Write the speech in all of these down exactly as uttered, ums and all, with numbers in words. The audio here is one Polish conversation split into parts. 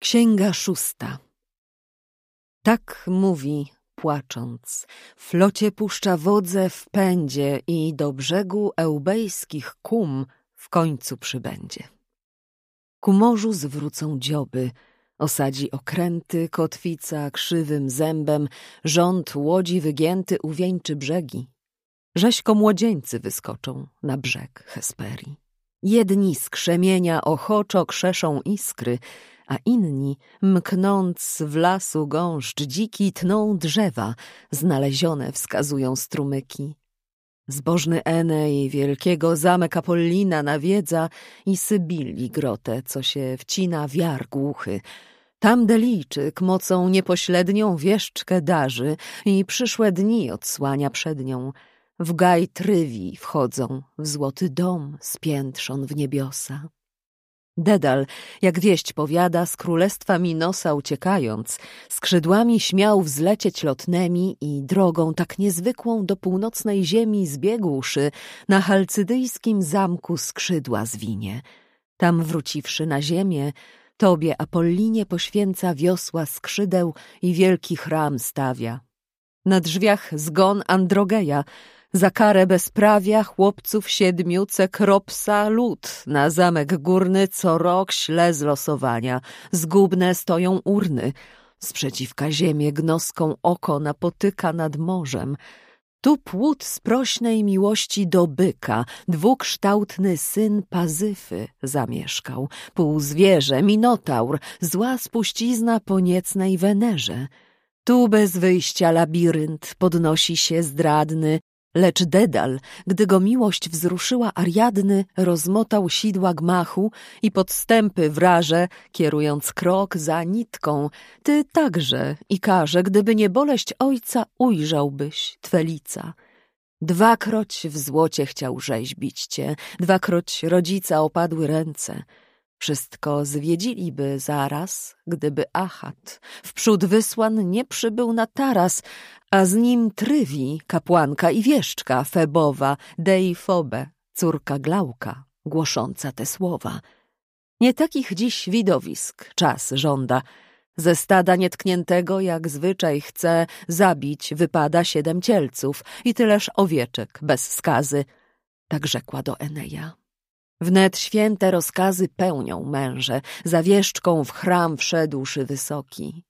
Księga szósta. Tak mówi, płacząc, flocie puszcza wodze w pędzie i do brzegu eubejskich kum w końcu przybędzie. Ku morzu zwrócą dzioby, osadzi okręty, kotwica krzywym zębem, rząd łodzi wygięty uwieńczy brzegi. Rzeźko młodzieńcy wyskoczą na brzeg Hesperii. Jedni z krzemienia ochoczo krzeszą iskry, a inni, mknąc w lasu gąszcz dziki, tną drzewa, znalezione wskazują strumyki. Zbożny Enej wielkiego zamek Apollina nawiedza i Sybilli grotę, co się wcina w jar głuchy. Tam Delijczyk mocą niepoślednią wieszczkę darzy i przyszłe dni odsłania przed nią. W gaj Trywi wchodzą, w złoty dom spiętrzon w niebiosa. Dedal, jak wieść powiada, z królestwa Minosa uciekając, skrzydłami śmiał wzlecieć lotnemi i drogą tak niezwykłą do północnej ziemi zbiegłszy, na chalcydyjskim zamku skrzydła zwinie. Tam wróciwszy na ziemię, tobie Apollinie poświęca wiosła skrzydeł i wielki chram stawia. Na drzwiach zgon Androgeja, za karę bezprawia chłopców siedmiu Cekropsa lud, na zamek górny co rok śle z losowania, zgubne stoją urny, sprzeciwka ziemię gnoską oko napotyka nad morzem. Tu płód sprośnej miłości do byka, dwukształtny syn Pazyfy zamieszkał, pół zwierzę, minotaur, zła spuścizna po niecnej Wenerze. Tu bez wyjścia labirynt podnosi się zdradny, lecz Dedal, gdy go miłość wzruszyła Ariadny, rozmotał sidła gmachu i podstępy wraże, kierując krok za nitką. Ty także, Ikarze, gdyby nie boleść ojca, ujrzałbyś twe lica. Dwakroć w złocie chciał rzeźbić cię, dwakroć rodzica opadły ręce. Wszystko zwiedziliby zaraz, gdyby Achat wprzód wysłan nie przybył na taras, a z nim Trywi, kapłanka i wieszczka Febowa, Dei Fobe, córka Glauka, głosząca te słowa. Nie takich dziś widowisk czas żąda. Ze stada nietkniętego, jak zwyczaj chce, zabić wypada siedem cielców i tyleż owieczek bez skazy. Tak rzekła do Eneja. Wnet święte rozkazy pełnią męże, za wieszczką w chram wszedłszy wysoki.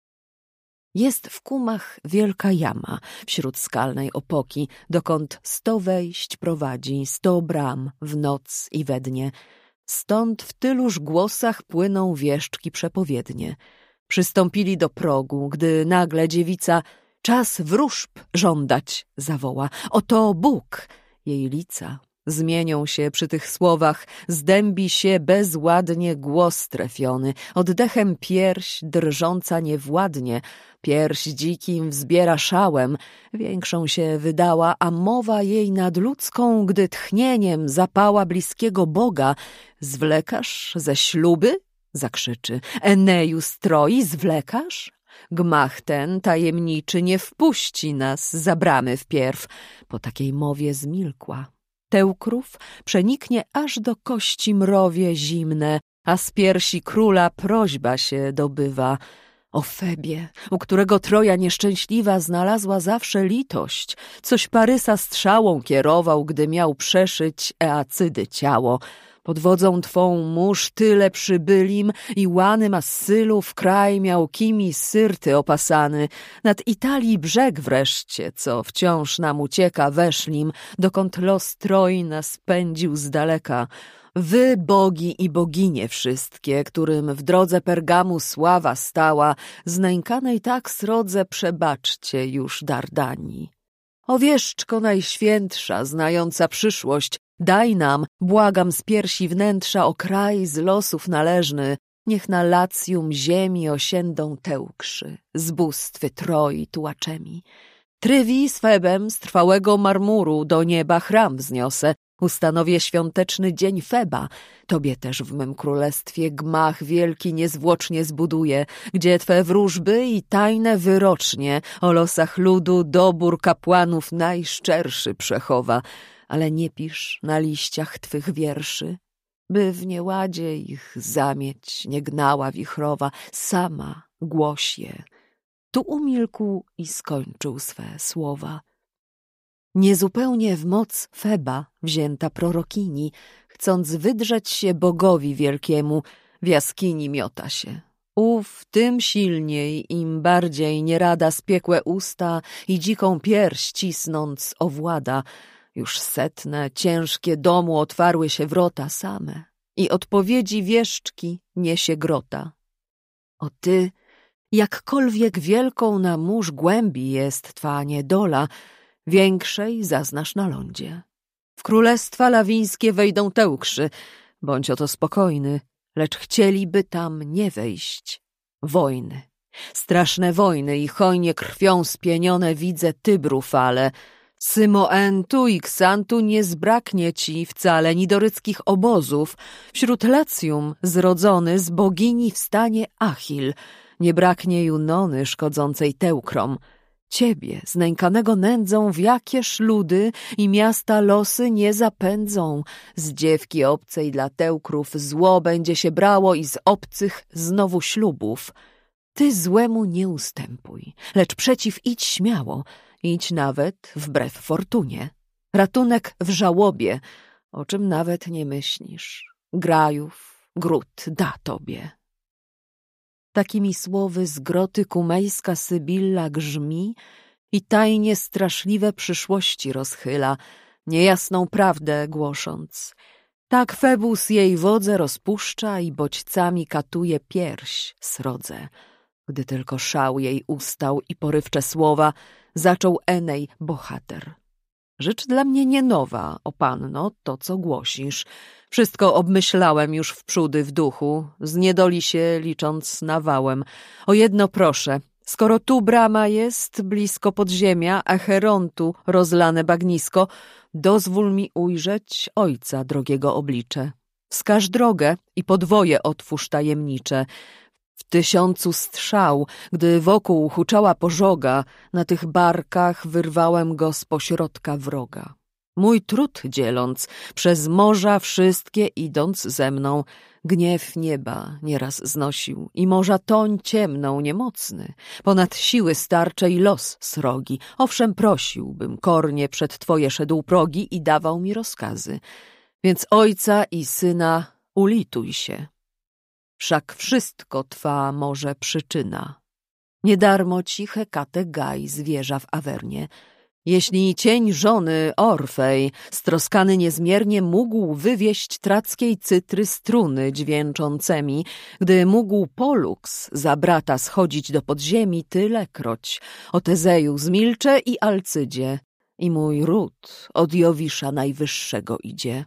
Jest w Kumach wielka jama wśród skalnej opoki, dokąd sto wejść prowadzi, sto bram w noc i we dnie. Stąd w tyluż głosach płyną wieszczki przepowiednie. Przystąpili do progu, gdy nagle dziewica czas wróżb żądać zawoła. Oto Bóg, jej lica zmienią się przy tych słowach, zdębi się bezładnie głos trefiony, oddechem pierś drżąca niewładnie, pierś dzikim wzbiera szałem, większą się wydała, a mowa jej nadludzką, gdy tchnieniem zapała bliskiego Boga. Zwlekasz ze śluby? Zakrzyczy. Eneju stroi, zwlekasz? Gmach ten tajemniczy nie wpuści nas za bramy wpierw. Po takiej mowie zmilkła. Teukrów przeniknie aż do kości mrowie zimne, a z piersi króla prośba się dobywa. O Febie, u którego Troja nieszczęśliwa znalazła zawsze litość, coś Parysa strzałą kierował, gdy miał przeszyć Eacydy ciało. Pod wodzą twą mórz tyle przybylim i łanym Assylu w kraj miał kimi Syrty opasany, nad Italii brzeg wreszcie, co wciąż nam ucieka weszlim, dokąd los Troi nas pędził z daleka. Wy, bogi i boginie wszystkie, którym w drodze Pergamu sława stała, znękanej tak srodze przebaczcie już Dardanii. O wieszczko najświętsza, znająca przyszłość, daj nam, błagam z piersi wnętrza, o kraj z losów należny, niech na Lacjum ziemi osiędą Teukrzy, z bóstwy Troi tułaczemi. Trywi z Febem z trwałego marmuru do nieba chram wzniosę, ustanowię świąteczny dzień Feba. Tobie też w mym królestwie gmach wielki niezwłocznie zbuduję, gdzie twe wróżby i tajne wyrocznie o losach ludu dobór kapłanów najszczerszy przechowa. Ale nie pisz na liściach twych wierszy. by w nieładzie ich zamieć nie gnała wichrowa, sama głoś je. Tu umilkł i skończył swe słowa. Niezupełnie w moc Feba wzięta prorokini, chcąc wydrzeć się Bogowi wielkiemu, w jaskini miota się. Ów tym silniej, im bardziej nie rada spiekłe usta i dziką pierś cisnąc owłada. Już setne, ciężkie domu otwarły się wrota same i odpowiedzi wieszczki niesie grota. O ty, jakkolwiek wielką na mórz głębi jest twa niedola, większej zaznasz na lądzie. W królestwa lawińskie wejdą tełkrzy, bądź oto spokojny, lecz chcieliby tam nie wejść. Wojny, straszne wojny i hojnie krwią spienione widzę Tybru fale. Symoentu i Ksantu nie zbraknie ci wcale ni doryckich obozów. Wśród Lecjum zrodzony z bogini wstanie Achil. Nie braknie Junony szkodzącej Teukrom. Ciebie, znękanego nędzą, w jakież ludy i miasta losy nie zapędzą. Z dziewki obcej dla Teukrów zło będzie się brało i z obcych znowu ślubów. Ty złemu nie ustępuj, lecz przeciw idź śmiało. Idź nawet wbrew fortunie. Ratunek w żałobie, o czym nawet nie myślisz. Grajów gród da tobie. Takimi słowy z groty kumejska Sybilla grzmi i tajnie straszliwe przyszłości rozchyla, niejasną prawdę głosząc. Tak Febus jej wodze rozpuszcza i bodźcami katuje pierś srodze. Gdy tylko szał jej ustał i porywcze słowa, zaczął Enej bohater. Rzecz dla mnie nie nowa, o panno, to co głosisz. Wszystko obmyślałem już wprzódy w duchu, z niedoli się licząc nawałem. O jedno proszę, skoro tu brama jest, blisko podziemia, a Cherontu rozlane bagnisko, dozwól mi ujrzeć ojca drogiego oblicze. Wskaż drogę i podwoje otwórz tajemnicze. W tysiącu strzał, gdy wokół huczała pożoga, na tych barkach wyrwałem go z pośrodka wroga. Mój trud dzieląc, przez morza wszystkie idąc ze mną, gniew nieba nieraz znosił i morza toń ciemną niemocny, ponad siły starcze i los srogi. Owszem prosił, bym kornie przed twoje szedł progi i dawał mi rozkazy. Więc ojca i syna ulituj się. Wszak wszystko twa może przyczyna. Niedarmo ci Hekate gaj zwierza w Awernie. Jeśli cień żony Orfej, stroskany niezmiernie, mógł wywieść trackiej cytry struny dźwięczącemi, gdy mógł Poluks za brata schodzić do podziemi, tylekroć o Tezeju zmilczę i Alcydzie, i mój ród od Jowisza najwyższego idzie.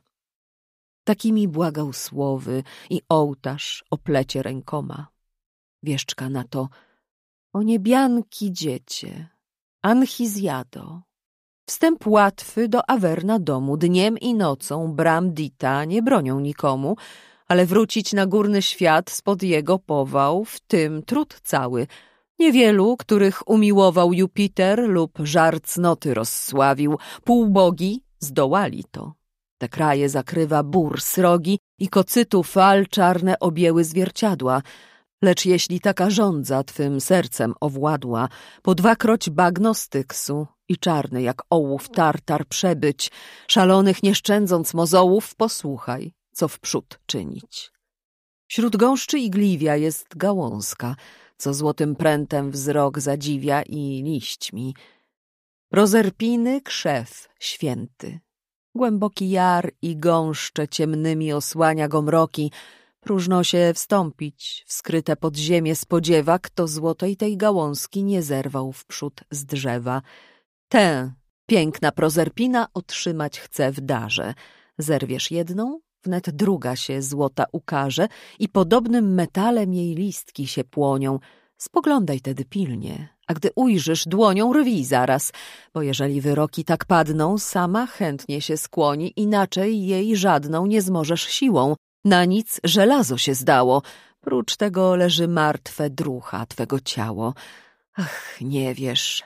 Takimi błagał słowy i ołtarz oplecie rękoma. Wieszczka na to: o niebianki dziecię, Anchizjado, wstęp łatwy do Awerna domu, dniem i nocą bram Dita nie bronią nikomu, ale wrócić na górny świat spod jego pował, w tym trud cały. Niewielu, których umiłował Jupiter lub żar cnoty rozsławił, półbogi zdołali to. Te kraje zakrywa bór srogi i kocytu fal czarne objęły zwierciadła. Lecz jeśli taka żądza twym sercem owładła, po dwakroć bagno Styksu i czarny jak ołów tartar przebyć, szalonych nie szczędząc mozołów, posłuchaj, co wprzód czynić. Wśród gąszczy igliwia jest gałązka, co złotym prętem wzrok zadziwia i liśćmi. Prozerpiny krzew święty. Głęboki jar i gąszcze ciemnymi osłania go mroki. Próżno się wstąpić w skryte podziemie spodziewa, kto złotej tej gałązki nie zerwał wprzód z drzewa. Tę, piękna Prozerpina, otrzymać chce w darze. Zerwiesz jedną, wnet druga się złota ukaże i podobnym metalem jej listki się płonią. Spoglądaj tedy pilnie, a gdy ujrzysz dłonią, rwij zaraz, bo jeżeli wyroki tak padną, sama chętnie się skłoni, inaczej jej żadną nie zmożesz siłą. Na nic żelazo się zdało, prócz tego leży martwe drucha twego ciało. Ach, nie wiesz,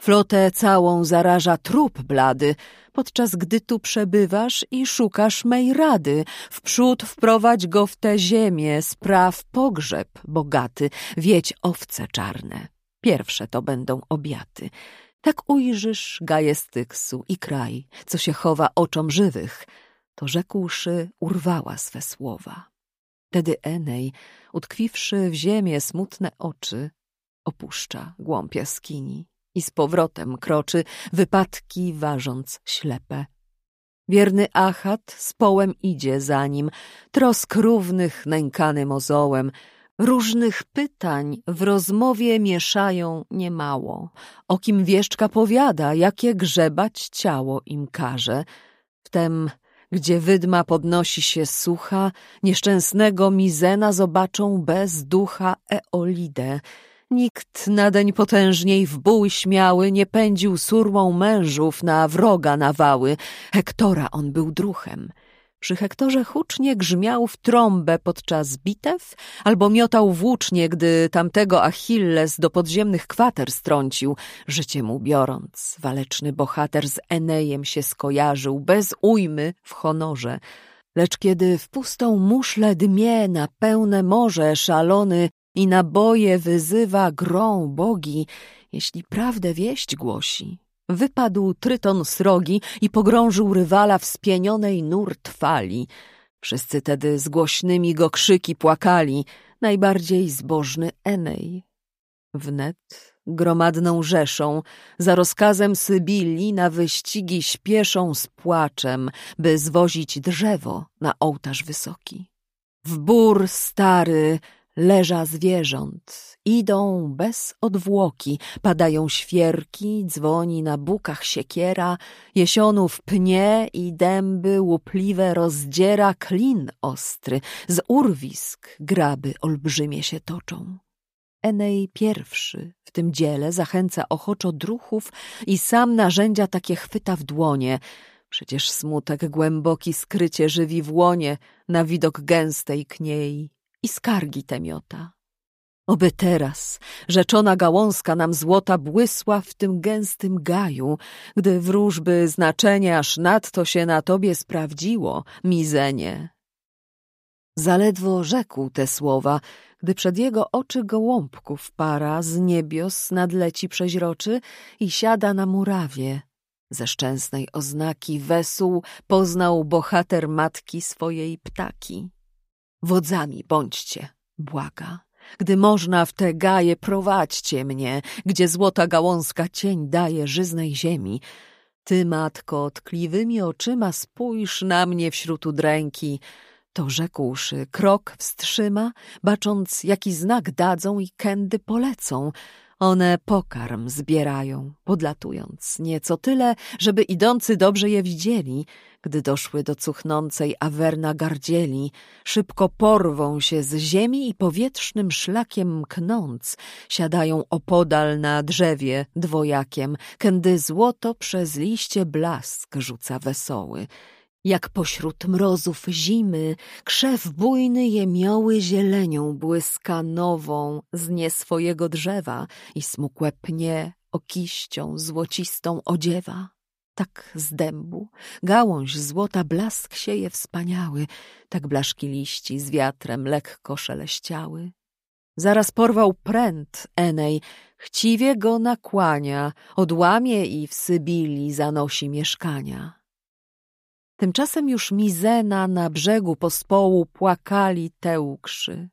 Flotę całą zaraża trup blady, podczas gdy tu przebywasz i szukasz mej rady. Wprzód wprowadź go w tę ziemię, spraw pogrzeb bogaty, wiedź owce czarne, pierwsze to będą obiaty. Tak ujrzysz gaję Styksu i kraj, co się chowa oczom żywych. To rzekłszy, urwała swe słowa. Wtedy Enej, utkwiwszy w ziemię smutne oczy, opuszcza głąb jaskini i z powrotem kroczy, wypadki ważąc ślepe. Wierny Achat z połem idzie za nim, trosk równych nękany mozołem. Różnych pytań w rozmowie mieszają niemało. O kim wieszczka powiada, jakie grzebać ciało im każe. Wtem, gdzie wydma podnosi się sucha, nieszczęsnego Mizena zobaczą bez ducha Eolidę. Nikt nadeń potężniej w bój śmiały nie pędził surmą mężów na wroga nawały. Hektora on był druhem. Przy Hektorze hucznie grzmiał w trąbę podczas bitew, albo miotał włócznie, gdy tamtego Achilles do podziemnych kwater strącił. Życie mu biorąc, waleczny bohater z Enejem się skojarzył, bez ujmy w honorze. Lecz kiedy w pustą muszlę dmie na pełne morze szalony i na boje wyzywa grą bogi, jeśli prawdę wieść głosi, wypadł Tryton srogi i pogrążył rywala w spienionej nurt fali. Wszyscy tedy z głośnymi go krzyki płakali, najbardziej zbożny Enej. Wnet gromadną rzeszą, za rozkazem Sybilli na wyścigi śpieszą z płaczem, by zwozić drzewo na ołtarz wysoki. W bór stary leża zwierząt, idą bez odwłoki, padają świerki, dzwoni na bukach siekiera, jesionów pnie i dęby łupliwe rozdziera klin ostry, z urwisk graby olbrzymie się toczą. Enej pierwszy w tym dziele zachęca ochoczo druhów i sam narzędzia takie chwyta w dłonie. Przecież smutek głęboki skrycie żywi w łonie na widok gęstej kniei i skargi te miota. Oby teraz rzeczona gałązka nam złota błysła w tym gęstym gaju, gdy wróżby znaczenie aż nadto się na tobie sprawdziło, Mizenie. Zaledwo rzekł te słowa, gdy przed jego oczy gołąbków para z niebios nadleci przeźroczy i siada na murawie. Ze szczęsnej oznaki wesół poznał bohater matki swojej ptaki. Wodzami bądźcie, błaga, gdy można w te gaje prowadźcie mnie, gdzie złota gałązka cień daje żyznej ziemi. Ty, matko, tkliwymi oczyma spójrz na mnie wśród udręki. To rzekłszy, krok wstrzyma, bacząc, jaki znak dadzą i kędy polecą. One pokarm zbierają, podlatując, nieco tyle, żeby idący dobrze je widzieli. Gdy doszły do cuchnącej Awerna gardzieli, szybko porwą się z ziemi i powietrznym szlakiem mknąc, siadają opodal na drzewie dwojakiem, kędy złoto przez liście blask rzuca wesoły. Jak pośród mrozów zimy, krzew bujny jemioły zielenią błyska nową z nie swojego drzewa i smukłe pnie okiścią złocistą odziewa. Tak z dębu gałąź złota blask sieje wspaniały, tak blaszki liści z wiatrem lekko szeleściały. Zaraz porwał pręt Enej, chciwie go nakłania, odłamie i w Sybilli zanosi mieszkania. Tymczasem już Mizena na brzegu pospołu płakali tełkrzy,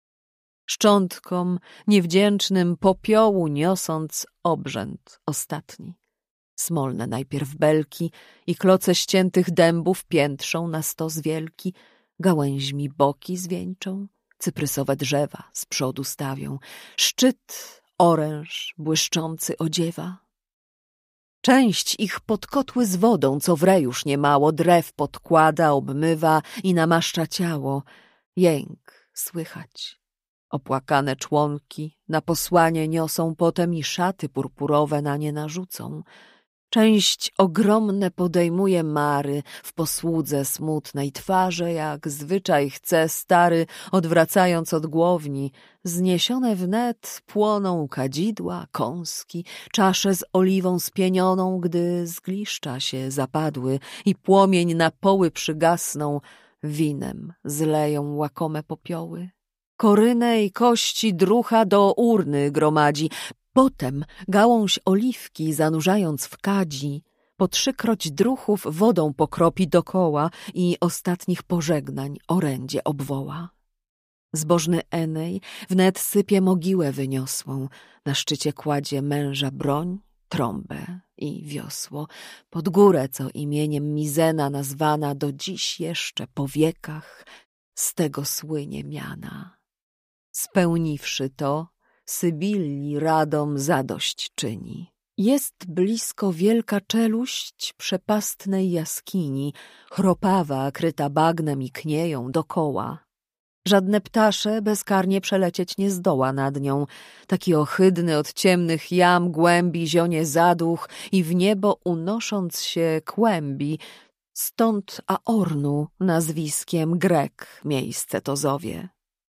szczątkom niewdzięcznym popiołu niosąc obrzęd ostatni. Smolne najpierw belki i kloce ściętych dębów piętrzą na stos wielki, gałęźmi boki zwieńczą, cyprysowe drzewa z przodu stawią, szczyt oręż błyszczący odziewa. Część ich pod kotły z wodą, co wre już niemało, drew podkłada, obmywa i namaszcza ciało. Jęk słychać. Opłakane członki na posłanie niosą potem i szaty purpurowe na nie narzucą. Część ogromne podejmuje mary, w posłudze smutnej twarze, jak zwyczaj chce stary, odwracając od głowni. Zniesione wnet płoną kadzidła, kąski, czasze z oliwą spienioną, gdy zgliszcza się zapadły i płomień na poły przygasną, winem zleją łakome popioły. Korynę i kości drucha do urny gromadzi, potem gałąź oliwki zanurzając w kadzi, po trzykroć druchów wodą pokropi dokoła i ostatnich pożegnań orędzie obwoła. Zbożny Enej wnet sypie mogiłę wyniosłą, na szczycie kładzie męża broń, trąbę i wiosło, pod górę, co imieniem Mizena nazwana do dziś jeszcze po wiekach, z tego słynie miana. Spełniwszy to, Sybilli radom zadość czyni. Jest blisko wielka czeluść przepastnej jaskini, chropawa, kryta bagnem i knieją dokoła. Żadne ptasze bezkarnie przelecieć nie zdoła nad nią. Taki ohydny od ciemnych jam głębi zionie zaduch i w niebo unosząc się kłębi. Stąd Aornu nazwiskiem Grek miejsce to zowie.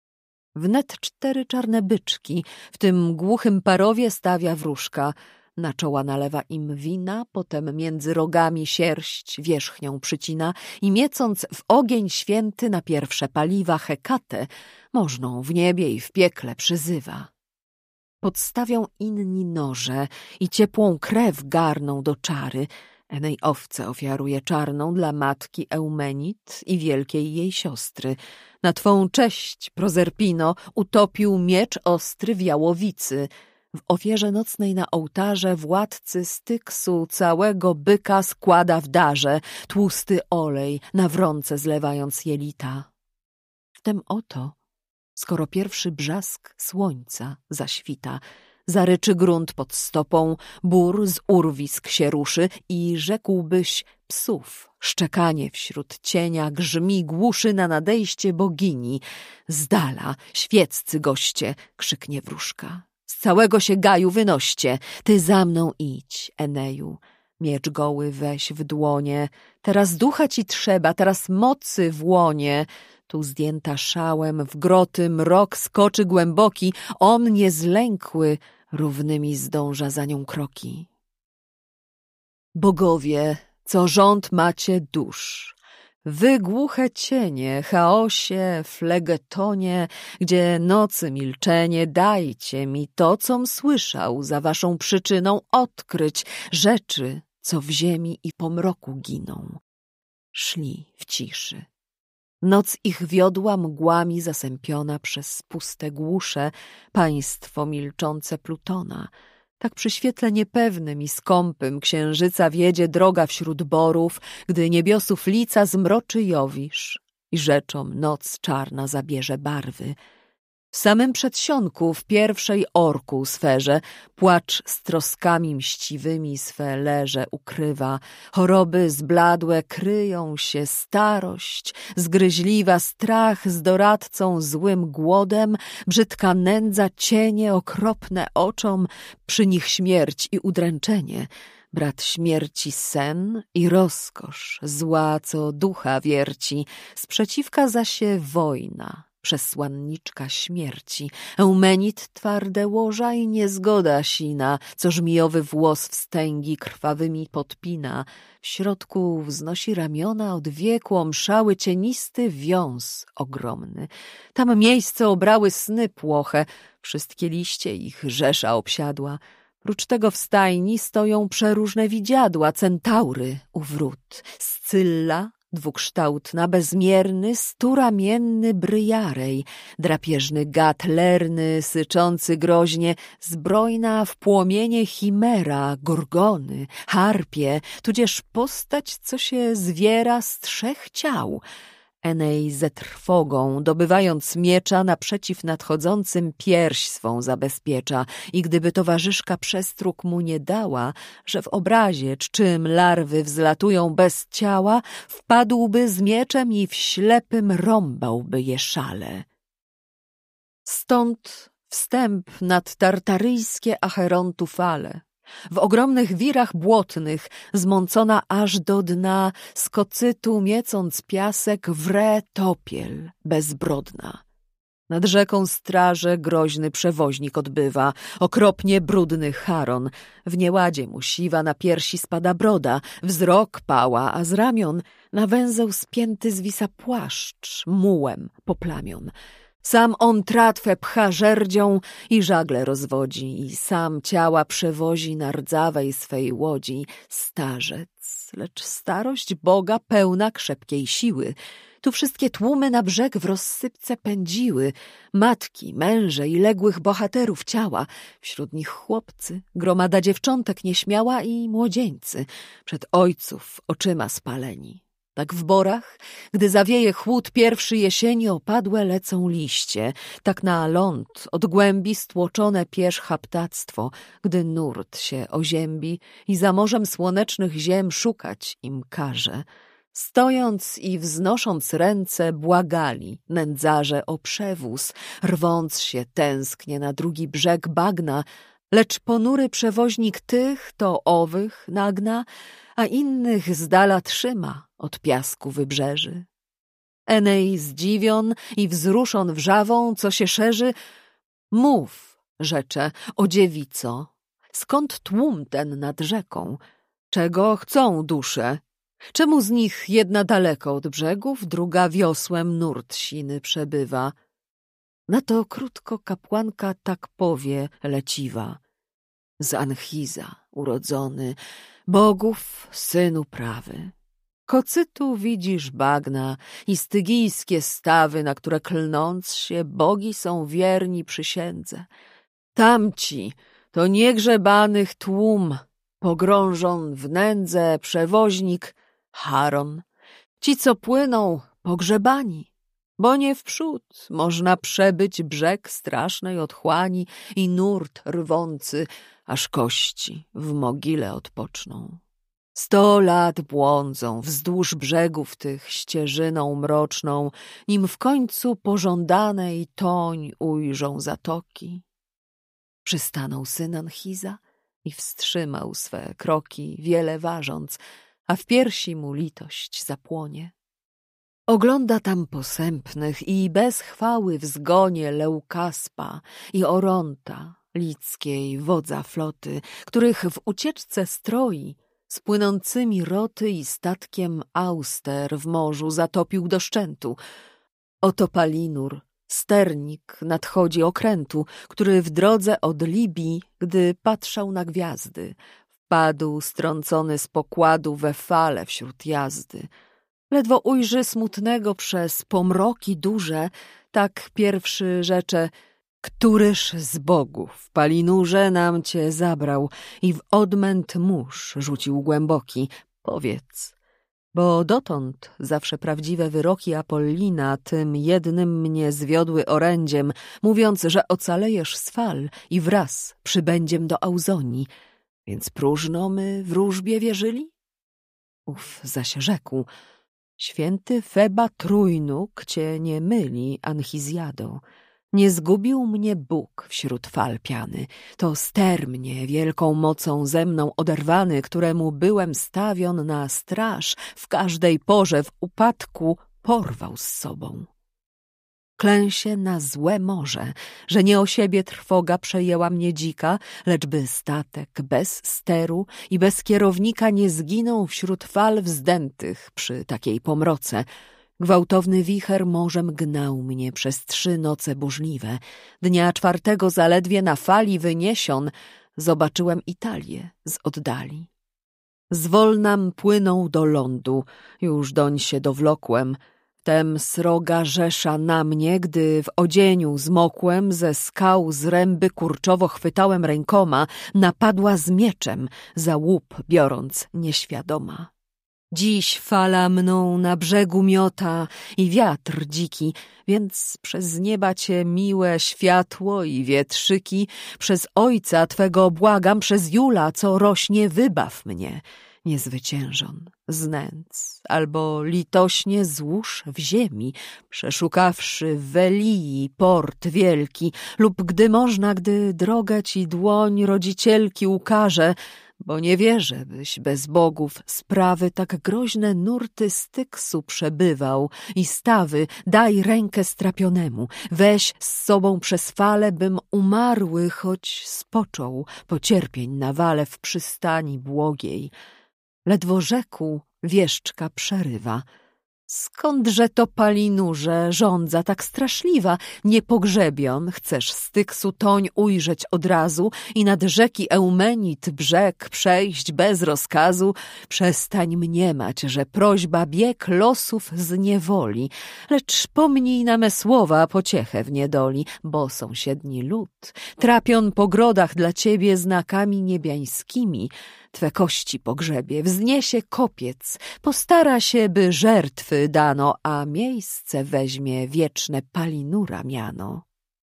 Wnet cztery czarne byczki w tym głuchym parowie stawia wróżka. Na czoła nalewa im wina, potem między rogami sierść wierzchnią przycina i miecąc w ogień święty na pierwsze paliwa Hekatę, możną w niebie i w piekle przyzywa. Podstawią inni noże i ciepłą krew garną do czary. Enej owcę ofiaruje czarną dla matki Eumenit i wielkiej jej siostry. Na twą cześć, Prozerpino, utopił miecz ostry w jałowicy. W ofierze nocnej na ołtarze władcy Styksu całego byka składa w darze, tłusty olej na wronce zlewając jelita. Wtem oto, skoro pierwszy brzask słońca zaświta, zaryczy grunt pod stopą, bór z urwisk się ruszy i rzekłbyś psów szczekanie wśród cienia grzmi głuszy na nadejście bogini. Z dala, świeccy goście, krzyknie wróżka. Z całego się gaju wynoście, ty za mną idź, Eneju. Miecz goły weź w dłonie, teraz ducha ci trzeba, teraz mocy w łonie. Tu zdjęta szałem w groty mrok skoczy głęboki, on niezlękły, równymi zdąża za nią kroki. Bogowie, co rząd macie dusz, wy głuche cienie, chaosie, flegetonie, gdzie nocy milczenie, dajcie mi to, com słyszał, za waszą przyczyną odkryć rzeczy, co w ziemi i po mroku giną. Szli w ciszy. Noc ich wiodła mgłami zasępiona przez puste głusze, państwo milczące Plutona. Tak przy świetle niepewnym i skąpym księżyca wiedzie droga wśród borów, gdy niebiosów lica zmroczy Jowisz i rzeczom noc czarna zabierze barwy. W samym przedsionku, w pierwszej orku sferze, płacz z troskami mściwymi swe leże ukrywa. Choroby zbladłe kryją się, starość, zgryźliwa strach z doradcą złym głodem, brzydka nędza cienie okropne oczom, przy nich śmierć i udręczenie. Brat śmierci sen i rozkosz, zła co ducha wierci, sprzeciwka zasie wojna. Przesłanniczka śmierci, Eumenit twarde łoża i niezgoda sina, co żmijowy włos wstęgi krwawymi podpina. W środku wznosi ramiona od wieku omszały cienisty wiąz ogromny. Tam miejsce obrały sny płoche, wszystkie liście ich rzesza obsiadła. Prócz tego w stajni stoją przeróżne widziadła, centaury u wrót, Scylla, dwukształtna, bezmierny, sturamienny Bryjarej, drapieżny gad lerny, syczący groźnie, zbrojna w płomienie chimera, gorgony, harpie, tudzież postać, co się zwiera z trzech ciał. Enej ze trwogą, dobywając miecza, naprzeciw nadchodzącym pierś swą zabezpiecza i gdyby towarzyszka przestróg mu nie dała, że w obrazie czczym larwy wzlatują bez ciała, wpadłby z mieczem i w ślepym rąbałby je szale. Stąd wstęp nad tartaryjskie Acherontu fale, W ogromnych wirach błotnych, zmącona aż do dna, z kocytu miecąc piasek, wre topiel bezbrodna. Nad rzeką straże groźny przewoźnik odbywa, okropnie brudny Charon. W nieładzie mu siwa na piersi spada broda, wzrok pała, a z ramion na węzeł spięty zwisa płaszcz, mułem poplamion. Sam on tratwę pcha żerdzią i żagle rozwodzi, i sam ciała przewozi na rdzawej swej łodzi. Starzec, lecz starość Boga pełna krzepkiej siły. Tu wszystkie tłumy na brzeg w rozsypce pędziły, matki, męże i ległych bohaterów ciała, wśród nich chłopcy, gromada dziewczątek nieśmiała i młodzieńcy, przed ojców oczyma spaleni. Tak w borach, gdy zawieje chłód pierwszy jesieni, opadłe lecą liście, tak na ląd od głębi stłoczone pierz chaptactwo, gdy nurt się oziębi i za morzem słonecznych ziem szukać im każe. Stojąc i wznosząc ręce, błagali nędzarze o przewóz, rwąc się tęsknie na drugi brzeg bagna, lecz ponury przewoźnik tych to owych nagna, a innych z dala trzyma od piasku wybrzeży. Enej zdziwion i wzruszon wrzawą, co się szerzy, mów, rzecze, o dziewico, skąd tłum ten nad rzeką? Czego chcą dusze? Czemu z nich jedna daleko od brzegów, druga wiosłem nurt siny przebywa? Na to krótko kapłanka tak powie leciwa. Z Anchiza urodzony, bogów synu prawy. Kocytu widzisz bagna i stygijskie stawy, na które klnąc się bogi są wierni przysiędze. Tamci to niegrzebanych tłum, pogrążon w nędzę przewoźnik Charon. Ci, co płyną, pogrzebani, bo nie wprzód można przebyć brzeg strasznej otchłani i nurt rwący, aż kości w mogile odpoczną. Sto lat błądzą wzdłuż brzegów tych ścieżyną mroczną, nim w końcu pożądanej toń ujrzą zatoki. Przystanął syn Anchiza i wstrzymał swe kroki, wiele ważąc, a w piersi mu litość zapłonie. Ogląda tam posępnych i bez chwały w zgonie Leukaspa i Oronta, lickiej wodza floty, których w ucieczce stroi z płynącymi roty i statkiem Auster w morzu zatopił do szczętu. Oto Palinur, sternik nadchodzi okrętu, który w drodze od Libii, gdy patrzał na gwiazdy, wpadł strącony z pokładu we fale wśród jazdy. Ledwo ujrzy smutnego przez pomroki duże, tak pierwszy rzecze: któryż z bogów, Palinurze, nam cię zabrał i w odmęt mórz rzucił głęboki? Powiedz, bo dotąd zawsze prawdziwe wyroki Apollina tym jednym mnie zwiodły orędziem, mówiąc, że ocalejesz z fal i wraz przybędziem do Auzonii. Więc próżno my wróżbie wierzyli? Ów zaś rzekł: święty Feba Trójnóg cię nie myli, Anchizjado. Nie zgubił mnie Bóg wśród fal piany, to ster mnie wielką mocą ze mną oderwany, któremu byłem stawion na straż, w każdej porze w upadku porwał z sobą. Klęsie na złe morze, że nie o siebie trwoga przejęła mnie dzika, lecz by statek bez steru i bez kierownika nie zginął wśród fal wzdętych przy takiej pomroce. Gwałtowny wicher morzem gnał mnie przez trzy noce burzliwe. Dnia czwartego zaledwie na fali wyniesion zobaczyłem Italię z oddali. Zwolnam płynął do lądu, już doń się dowlokłem. Wtem sroga rzesza na mnie, gdy w odzieniu zmokłem, ze skał zręby kurczowo chwytałem rękoma, napadła z mieczem, za łup biorąc nieświadoma. Dziś fala mną na brzegu miota i wiatr dziki, więc przez nieba cię miłe światło i wietrzyki, przez ojca twego błagam, przez Jula, co rośnie, wybaw mnie, niezwyciężon, znęc, albo litośnie złóż w ziemi, przeszukawszy w Welii port wielki, lub gdy można, gdy drogę ci dłoń rodzicielki ukaże, bo nie wierzę, byś bez bogów sprawy tak groźne nurty Styksu przebywał i stawy, daj rękę strapionemu, weź z sobą przez fale, bym umarły, choć spoczął pocierpień na wale w przystani błogiej. Ledwo rzekł, wieszczka przerywa. Skądże to, Palinurze, żądza tak straszliwa? Nie pogrzebion, chcesz Styksu toń ujrzeć od razu i nad rzeki Eumenit brzeg przejść bez rozkazu? Przestań mniemać, że prośba bieg losów zniewoli, lecz pomnij na me słowa pociechę w niedoli, bo sąsiedni lud trapion po grodach dla ciebie znakami niebiańskimi. Twe kości pogrzebie, wzniesie kopiec, postara się, by żertwy dano, a miejsce weźmie wieczne Palinura miano.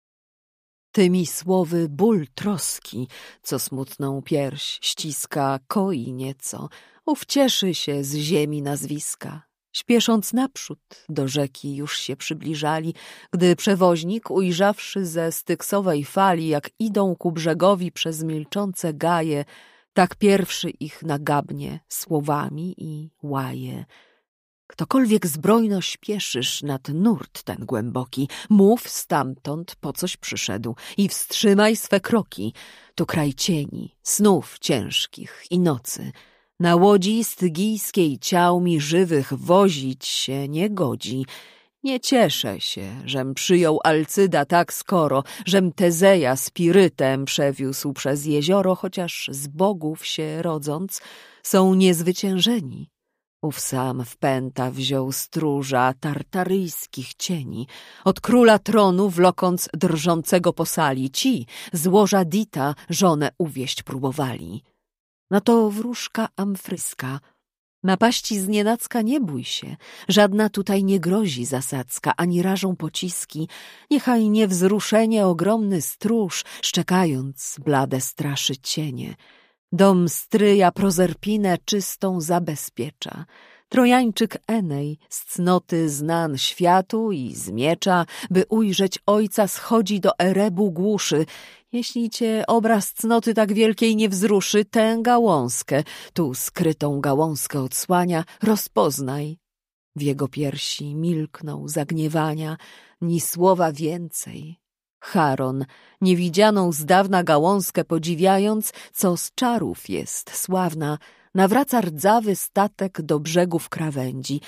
Tymi słowy ból troski, co smutną pierś ściska, koi nieco, ów cieszy się z ziemi nazwiska. Śpiesząc naprzód, do rzeki już się przybliżali, gdy przewoźnik, ujrzawszy ze styksowej fali, jak idą ku brzegowi przez milczące gaje, tak pierwszy ich nagabnie słowami i łaje. Ktokolwiek zbrojno śpieszysz nad nurt ten głęboki, mów stamtąd, po coś przyszedł i wstrzymaj swe kroki. Tu kraj cieni, snów ciężkich i nocy. Na łodzi stygijskiej ciał mi żywych wozić się nie godzi. Nie cieszę się, żem przyjął Alcyda tak skoro, żem Tezeja spirytem przewiózł przez jezioro, chociaż z bogów się rodząc są niezwyciężeni. Ów sam w pęta wziął stróża tartaryjskich cieni, od króla tronu wlokąc drżącego po sali, ci z łoża Dita żonę uwieść próbowali. No to wróżka Amfryska: napaści znienacka nie bój się, żadna tutaj nie grozi zasadzka, ani rażą pociski, niechaj niewzruszenie ogromny stróż, szczekając, blade straszy cienie. Dom stryja Prozerpinę czystą zabezpiecza. Trojańczyk Enej z cnoty znan światu i z miecza, by ujrzeć ojca, schodzi do Erebu głuszy. Jeśli cię obraz cnoty tak wielkiej nie wzruszy, tę gałązkę, tu skrytą gałązkę odsłania, rozpoznaj. W jego piersi milkną zagniewania, ni słowa więcej. Charon, niewidzianą z dawna gałązkę podziwiając, co z czarów jest sławna, nawraca rdzawy statek do brzegów krawędzi.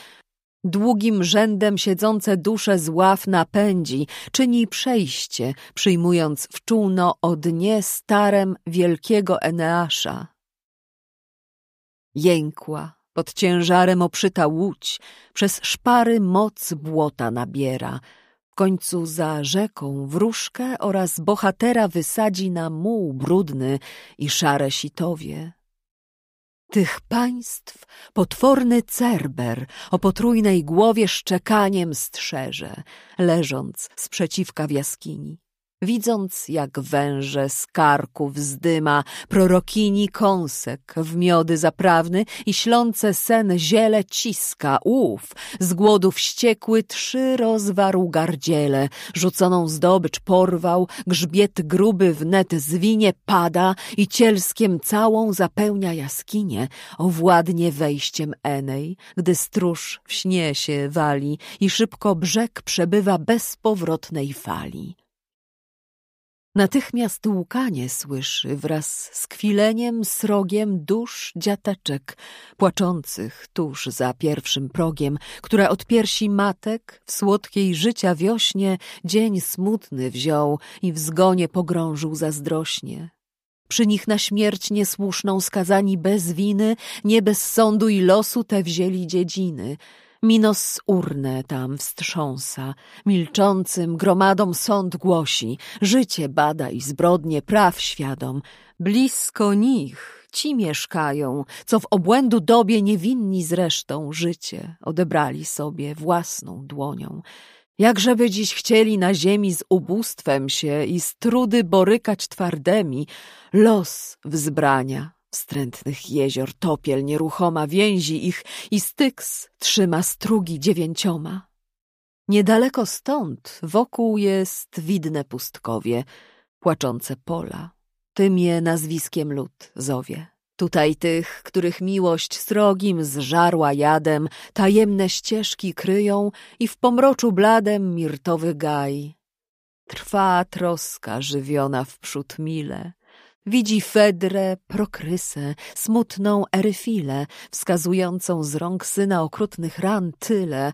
Długim rzędem siedzące dusze z ław napędzi, czyni przejście, przyjmując w czółno o dnie starem wielkiego Eneasza. Jękła, pod ciężarem oprzyta łódź, przez szpary moc błota nabiera. W końcu za rzeką wróżkę oraz bohatera wysadzi na muł brudny i szare sitowie. Tych państw potworny Cerber o potrójnej głowie szczekaniem strzeże, leżąc sprzeciwka w jaskini. Widząc, jak węże z karku wzdyma prorokini kąsek w miody zaprawny i ślące sen ziele ciska, ów z głodu wściekły trzy rozwarł gardziele, rzuconą zdobycz porwał, grzbiet gruby wnet zwinie pada i cielskiem całą zapełnia jaskinię, owładnie wejściem Enej, gdy stróż w śnie się wali i szybko brzeg przebywa bezpowrotnej fali. Natychmiast łkanie słyszy wraz z kwileniem srogiem dusz dziateczek, płaczących tuż za pierwszym progiem, które od piersi matek w słodkiej życia wiośnie dzień smutny wziął i w zgonie pogrążył zazdrośnie. Przy nich na śmierć niesłuszną skazani bez winy, nie bez sądu i losu te wzięli dziedziny. Minos urnę tam wstrząsa, milczącym gromadom sąd głosi, życie bada i zbrodnie praw świadom. Blisko nich ci mieszkają, co w obłędu dobie niewinni zresztą życie odebrali sobie własną dłonią. Jakżeby dziś chcieli na ziemi z ubóstwem się i z trudy borykać twardemi, los wzbrania, wstrętnych jezior topiel nieruchoma więzi ich i Styks trzyma strugi dziewięcioma. Niedaleko stąd wokół jest widne pustkowie, płaczące pola. Tym je nazwiskiem lud zowie. Tutaj tych, których miłość srogim zżarła jadem, tajemne ścieżki kryją i w pomroczu bladem mirtowy gaj. Trwa troska żywiona wprzód mile. Widzi Fedrę, Prokrysę, smutną Eryfilę, wskazującą z rąk syna okrutnych ran tyle,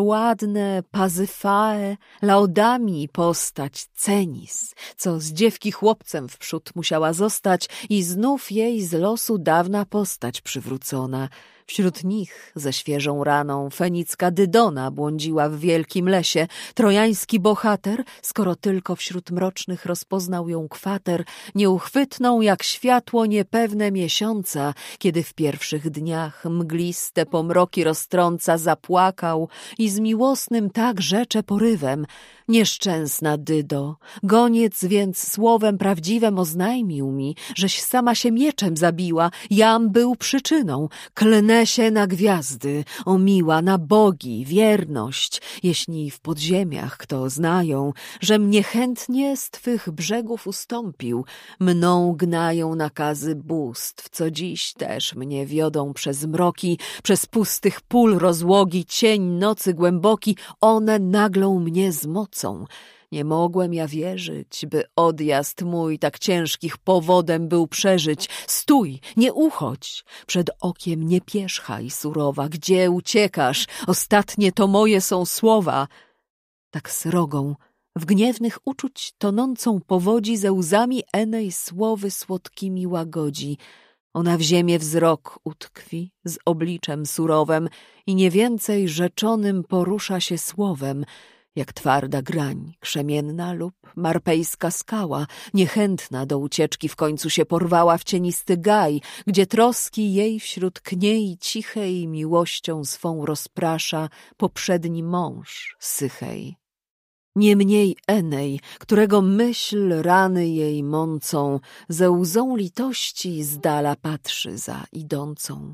ładne Pazyfae, Laodamii postać Cenis, co z dziewki chłopcem wprzód musiała zostać i znów jej z losu dawna postać przywrócona. Wśród nich ze świeżą raną fenicka Dydona błądziła w wielkim lesie. Trojański bohater, skoro tylko wśród mrocznych rozpoznał ją kwater, nieuchwytną jak światło niepewne miesiąca, kiedy w pierwszych dniach mgliste pomroki roztrąca, zapłakał i z miłosnym tak rzecze porywem: nieszczęsna Dydo, goniec więc słowem prawdziwem oznajmił mi, żeś sama się mieczem zabiła, jam był przyczyną. Klnę się na gwiazdy, o miła, na bogi, wierność, jeśli w podziemiach kto znają, żem niechętnie z twych brzegów ustąpił. Mną gnają nakazy bóstw, co dziś też mnie wiodą przez mroki, przez pustych pól rozłogi, cień nocy głęboki, one naglą mnie z mocą. Nie mogłem ja wierzyć, by odjazd mój tak ciężkich powodem był przeżyć. Stój, nie uchodź, przed okiem nie pierzchaj surowa. Gdzie uciekasz? Ostatnie to moje są słowa. Tak srogą, w gniewnych uczuć tonącą powodzi, ze łzami Enej słowy słodkimi łagodzi. Ona w ziemię wzrok utkwi z obliczem surowem i nie więcej rzeczonym porusza się słowem. Jak twarda grań, krzemienna lub marpejska skała, niechętna do ucieczki w końcu się porwała w cienisty gaj, gdzie troski jej wśród kniei cichej miłością swą rozprasza poprzedni mąż Sychej. Niemniej Enej, którego myśl rany jej mącą, ze łzą litości z dala patrzy za idącą.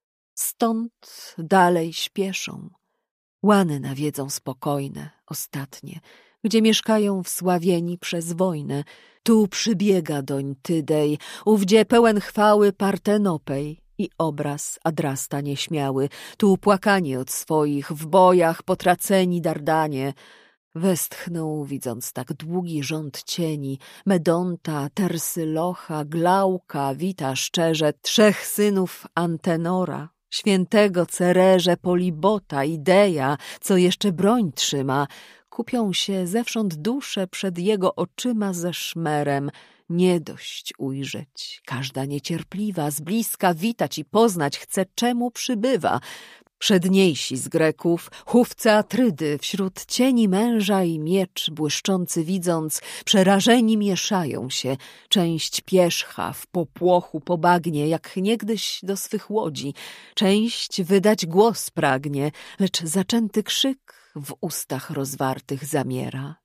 Stąd dalej śpieszą. Łany nawiedzą spokojne, ostatnie, gdzie mieszkają wsławieni przez wojnę. Tu przybiega doń Tydej, ówdzie pełen chwały Partenopej i obraz Adrasta nieśmiały. Tu płakanie od swoich, w bojach potraceni Dardanie. Westchnął, widząc tak długi rząd cieni, Medonta, Tersylocha, Glauka, wita szczerze trzech synów Antenora, świętego Cererze, Polibota, Ideja, co jeszcze broń trzyma. Kupią się zewsząd dusze przed jego oczyma ze szmerem. Nie dość ujrzeć, każda niecierpliwa, z bliska witać i poznać chce, czemu przybywa. Przedniejsi z Greków, chówce Atrydy, wśród cieni męża i miecz błyszczący widząc, przerażeni mieszają się. Część pierzcha w popłochu po bagnie, jak niegdyś do swych łodzi. Część wydać głos pragnie, lecz zaczęty krzyk w ustach rozwartych zamiera.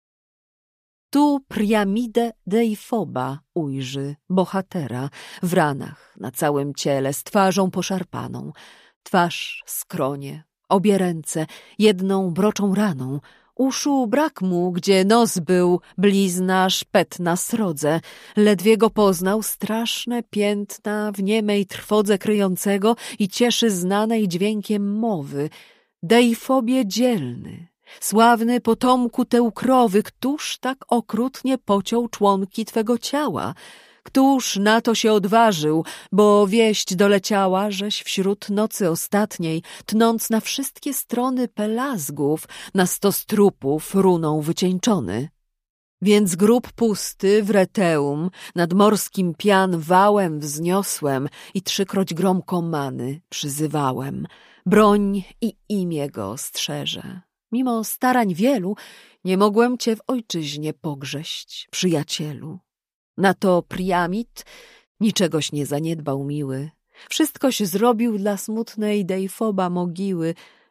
Tu Priamidę Deifoba ujrzy, bohatera, w ranach na całym ciele, z twarzą poszarpaną. Twarz, skronie, obie ręce, jedną broczą raną. Uszu brak mu, gdzie nos był, blizna, szpet na srodze. Ledwie go poznał, straszne piętna w niemej trwodze kryjącego i cieszy znanej dźwiękiem mowy. Deifobie dzielny, sławny potomku Teukrowy, któż tak okrutnie pociął członki twego ciała? Któż na to się odważył, bo wieść doleciała, żeś wśród nocy ostatniej, tnąc na wszystkie strony pelazgów, na stos trupów runą wycieńczony. Więc grób pusty w Reteum nad morskim pian wałem wzniosłem i trzykroć grom komany przyzywałem. Broń i imię go strzeże. Mimo starań wielu nie mogłem cię w ojczyźnie pogrześć, przyjacielu. Na to Priamid niczegoś nie zaniedbał miły. Wszystkoś zrobił dla smutnej Deifoba mogiły.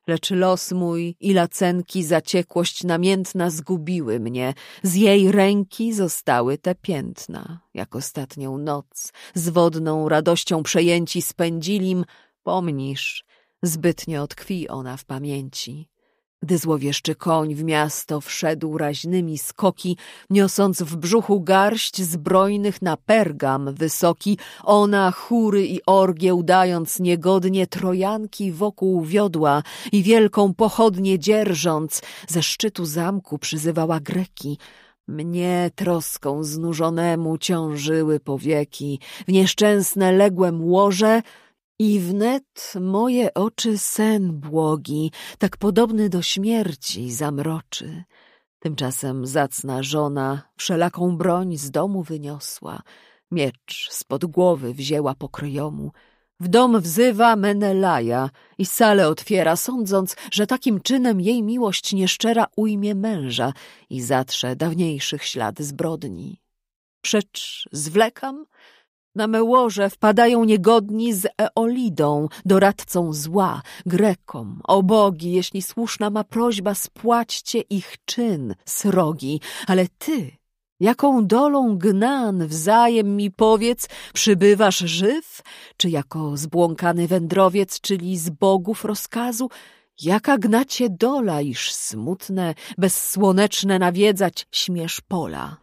Lecz los mój i lacenki zaciekłość namiętna zgubiły mnie. Z jej ręki zostały te piętna. Jak ostatnią noc z wodną radością przejęci spędzilim, pomnisz, zbytnio tkwi ona w pamięci. Gdy złowieszczy koń w miasto wszedł raźnymi skoki, niosąc w brzuchu garść zbrojnych na Pergam wysoki, ona chóry i orgie udając niegodnie trojanki wokół wiodła i wielką pochodnię dzierżąc, ze szczytu zamku przyzywała Greki. Mnie troską znużonemu ciążyły powieki, w nieszczęsne ległem łoże, i wnet moje oczy sen błogi, tak podobny do śmierci, zamroczy. Tymczasem zacna żona wszelaką broń z domu wyniosła, miecz spod głowy wzięła pokryjomu. W dom wzywa Menelaja i salę otwiera, sądząc, że takim czynem jej miłość nieszczera ujmie męża i zatrze dawniejszych ślad zbrodni. Przecz zwlekam? Na me łoże wpadają niegodni z Eolidą, doradcą zła, Grekom. O bogi, jeśli słuszna ma prośba, spłaćcie ich czyn, srogi. Ale ty, jaką dolą gnan wzajem mi powiedz, przybywasz żyw? Czy jako zbłąkany wędrowiec, czyli z bogów rozkazu? Jaka gnacie dola, iż smutne, bezsłoneczne nawiedzać śmiesz pola?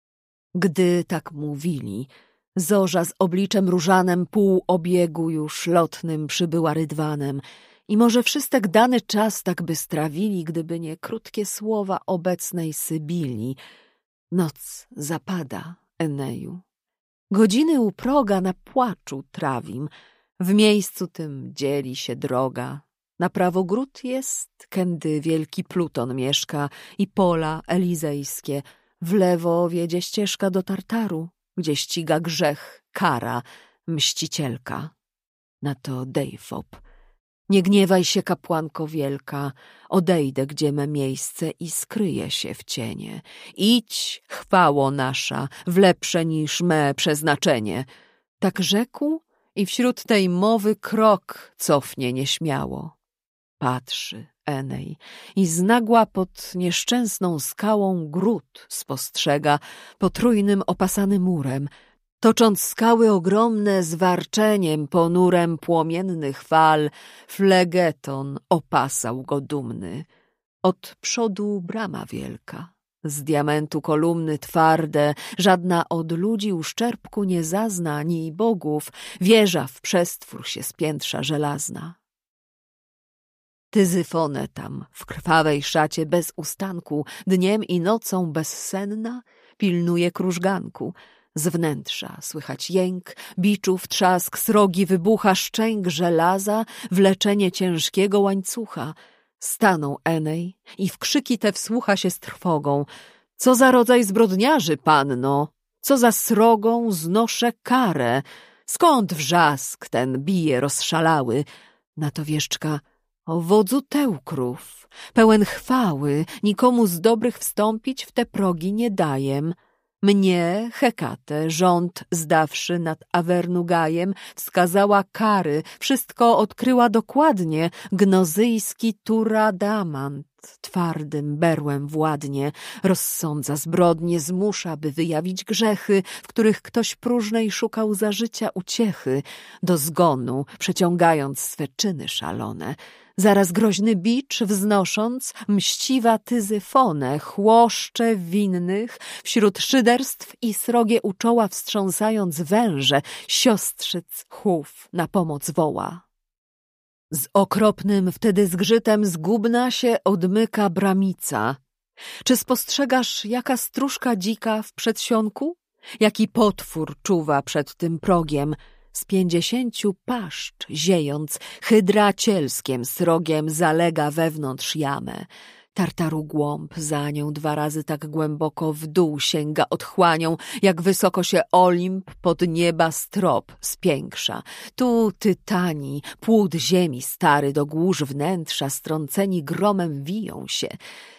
Gdy tak mówili, zorza z obliczem różanem pół obiegu już lotnym przybyła rydwanem i może wszystek dany czas tak by strawili, gdyby nie krótkie słowa obecnej Sybili. Noc zapada, Eneju. Godziny u proga na płaczu trawim. W miejscu tym dzieli się droga. Na prawo gród jest, kędy wielki Pluton mieszka i pola elizejskie. W lewo wiedzie ścieżka do Tartaru, gdzie ściga grzech, kara, mścicielka. Na to Dejfop. Nie gniewaj się, kapłanko wielka, odejdę, gdzie me miejsce i skryję się w cienie. Idź, chwało nasza, w lepsze niż me przeznaczenie. Tak rzekł i wśród tej mowy krok cofnie nieśmiało. Patrzy Enej i znagła pod nieszczęsną skałą gród spostrzega, potrójnym opasany murem, tocząc skały ogromne z warczeniem ponurem płomiennych fal, Flegeton opasał go dumny. Od przodu brama wielka, z diamentu kolumny twarde, żadna od ludzi uszczerbku nie zazna, ani bogów, wieża w przestwór się spiętrza żelazna. Tyzyfone tam, w krwawej szacie bez ustanku, dniem i nocą bezsenna, pilnuje krużganku. Z wnętrza słychać jęk, biczów trzask, srogi wybucha, szczęk żelaza, wleczenie ciężkiego łańcucha. Stanął Enej i w krzyki te wsłucha się z trwogą. Co za rodzaj zbrodniarzy, panno? Co za srogą znoszę karę? Skąd wrzask ten bije rozszalały? Na to wieszczka: o wodzu Teukrów, pełen chwały, nikomu z dobrych wstąpić w te progi nie dajem. Mnie, Hekatę, rząd zdawszy nad Awernugajem, wskazała kary, wszystko odkryła dokładnie, gnozyjski Turadamant twardym berłem władnie, rozsądza zbrodnie, zmusza, by wyjawić grzechy, w których ktoś próżnej szukał za życia uciechy, do zgonu przeciągając swe czyny szalone. Zaraz groźny bicz wznosząc, mściwa Tyzyfonę, chłoszcze winnych, wśród szyderstw i srogie u czoła wstrząsając węże, siostrzyc chów na pomoc woła. Z okropnym wtedy zgrzytem zgubna się odmyka bramica. Czy spostrzegasz, jaka stróżka dzika w przedsionku? Jaki potwór czuwa przed tym progiem? Z pięćdziesięciu paszcz ziejąc, hydra cielskiem srogiem zalega wewnątrz jamę. Tartaru głąb za nią dwa razy tak głęboko w dół sięga otchłanią, jak wysoko się Olimp pod nieba strop spiększa. Tu tytani, płód ziemi stary do głórz wnętrza strąceni gromem wiją się.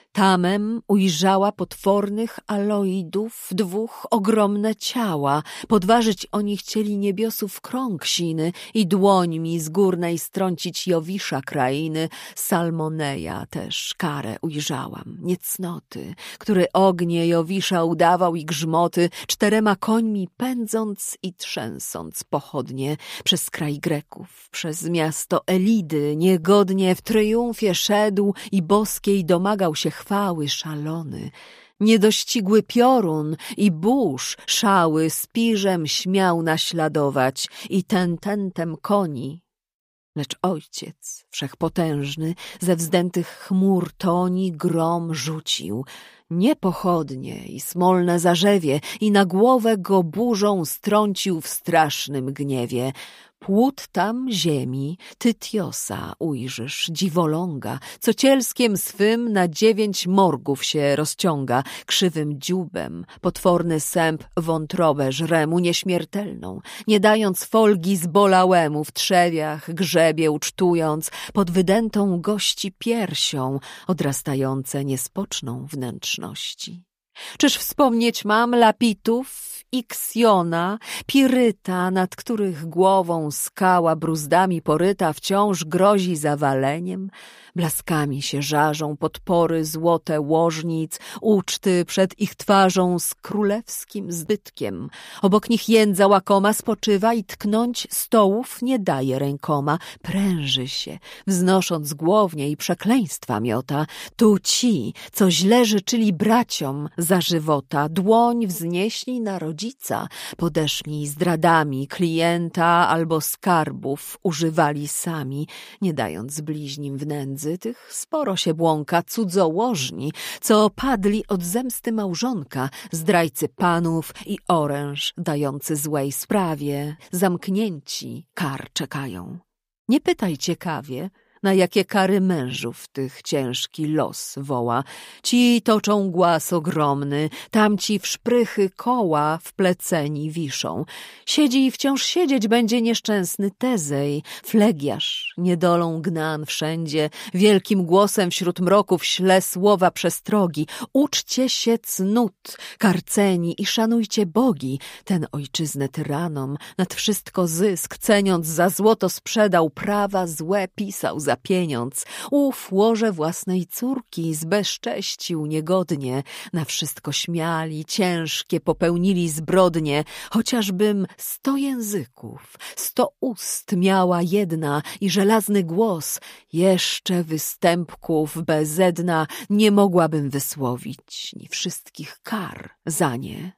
Tamem ujrzała potwornych aloidów dwóch ogromne ciała. Podważyć oni chcieli niebiosów krąg siny i dłońmi z górnej strącić Jowisza krainy. Salmoneja też karę ujrzałam, niecnoty, który ognie Jowisza udawał i grzmoty, czterema końmi pędząc i trzęsąc pochodnie przez kraj Greków, przez miasto Elidy, niegodnie w tryumfie szedł i boskiej domagał się chwały szalony. Niedościgły piorun i burz szały spiżem śmiał naśladować i ten tentem koni. Lecz ojciec wszechpotężny ze wzdętych chmur toni grom rzucił, nie pochodnie i smolne zarzewie i na głowę go burzą strącił w strasznym gniewie. Płód tam ziemi, Tytiosa ujrzysz, dziwoląga, co cielskiem swym na dziewięć morgów się rozciąga, krzywym dzióbem, potworny sęp wątrobę żre mu nieśmiertelną, nie dając folgi zbolałemu w trzewiach, grzebie ucztując, pod wydętą gości piersią, odrastające niespoczną wnętrzności. Czyż wspomnieć mam lapitów, Iksjona, Piryta, nad których głową skała bruzdami poryta wciąż grozi zawaleniem? Blaskami się żarzą podpory złote łożnic, uczty przed ich twarzą z królewskim zbytkiem. Obok nich jędza łakoma spoczywa i tknąć stołów nie daje rękoma. Pręży się, wznosząc głownie i przekleństwa miota. Tu ci, co źle życzyli braciom za żywota, dłoń wznieśli na rodzica, podeszli zdradami klienta albo skarbów używali sami, nie dając bliźnim w nędzy. Tych sporo się błąka cudzołożni, co padli od zemsty małżonka, zdrajcy panów i oręż dający złej sprawie, zamknięci kar czekają. Nie pytaj ciekawie, na jakie kary mężów tych ciężki los woła. Ci toczą głaz ogromny, tamci w szprychy koła wpleceni wiszą. Siedzi i wciąż siedzieć będzie nieszczęsny Tezej, Flegiarz, niedolą gnan wszędzie, wielkim głosem wśród mroków śle słowa przestrogi. Uczcie się cnót, karceni i szanujcie bogi. Ten ojczyznę tyranom, nad wszystko zysk, ceniąc za złoto sprzedał, prawa złe pisał za pieniądz. Ów łoże własnej córki zbezcześcił niegodnie. Na wszystko śmiali, ciężkie popełnili zbrodnie. Chociażbym sto języków, sto ust miała jedna i żelazny głos, jeszcze występków bezedna nie mogłabym wysłowić, ni wszystkich kar za nie.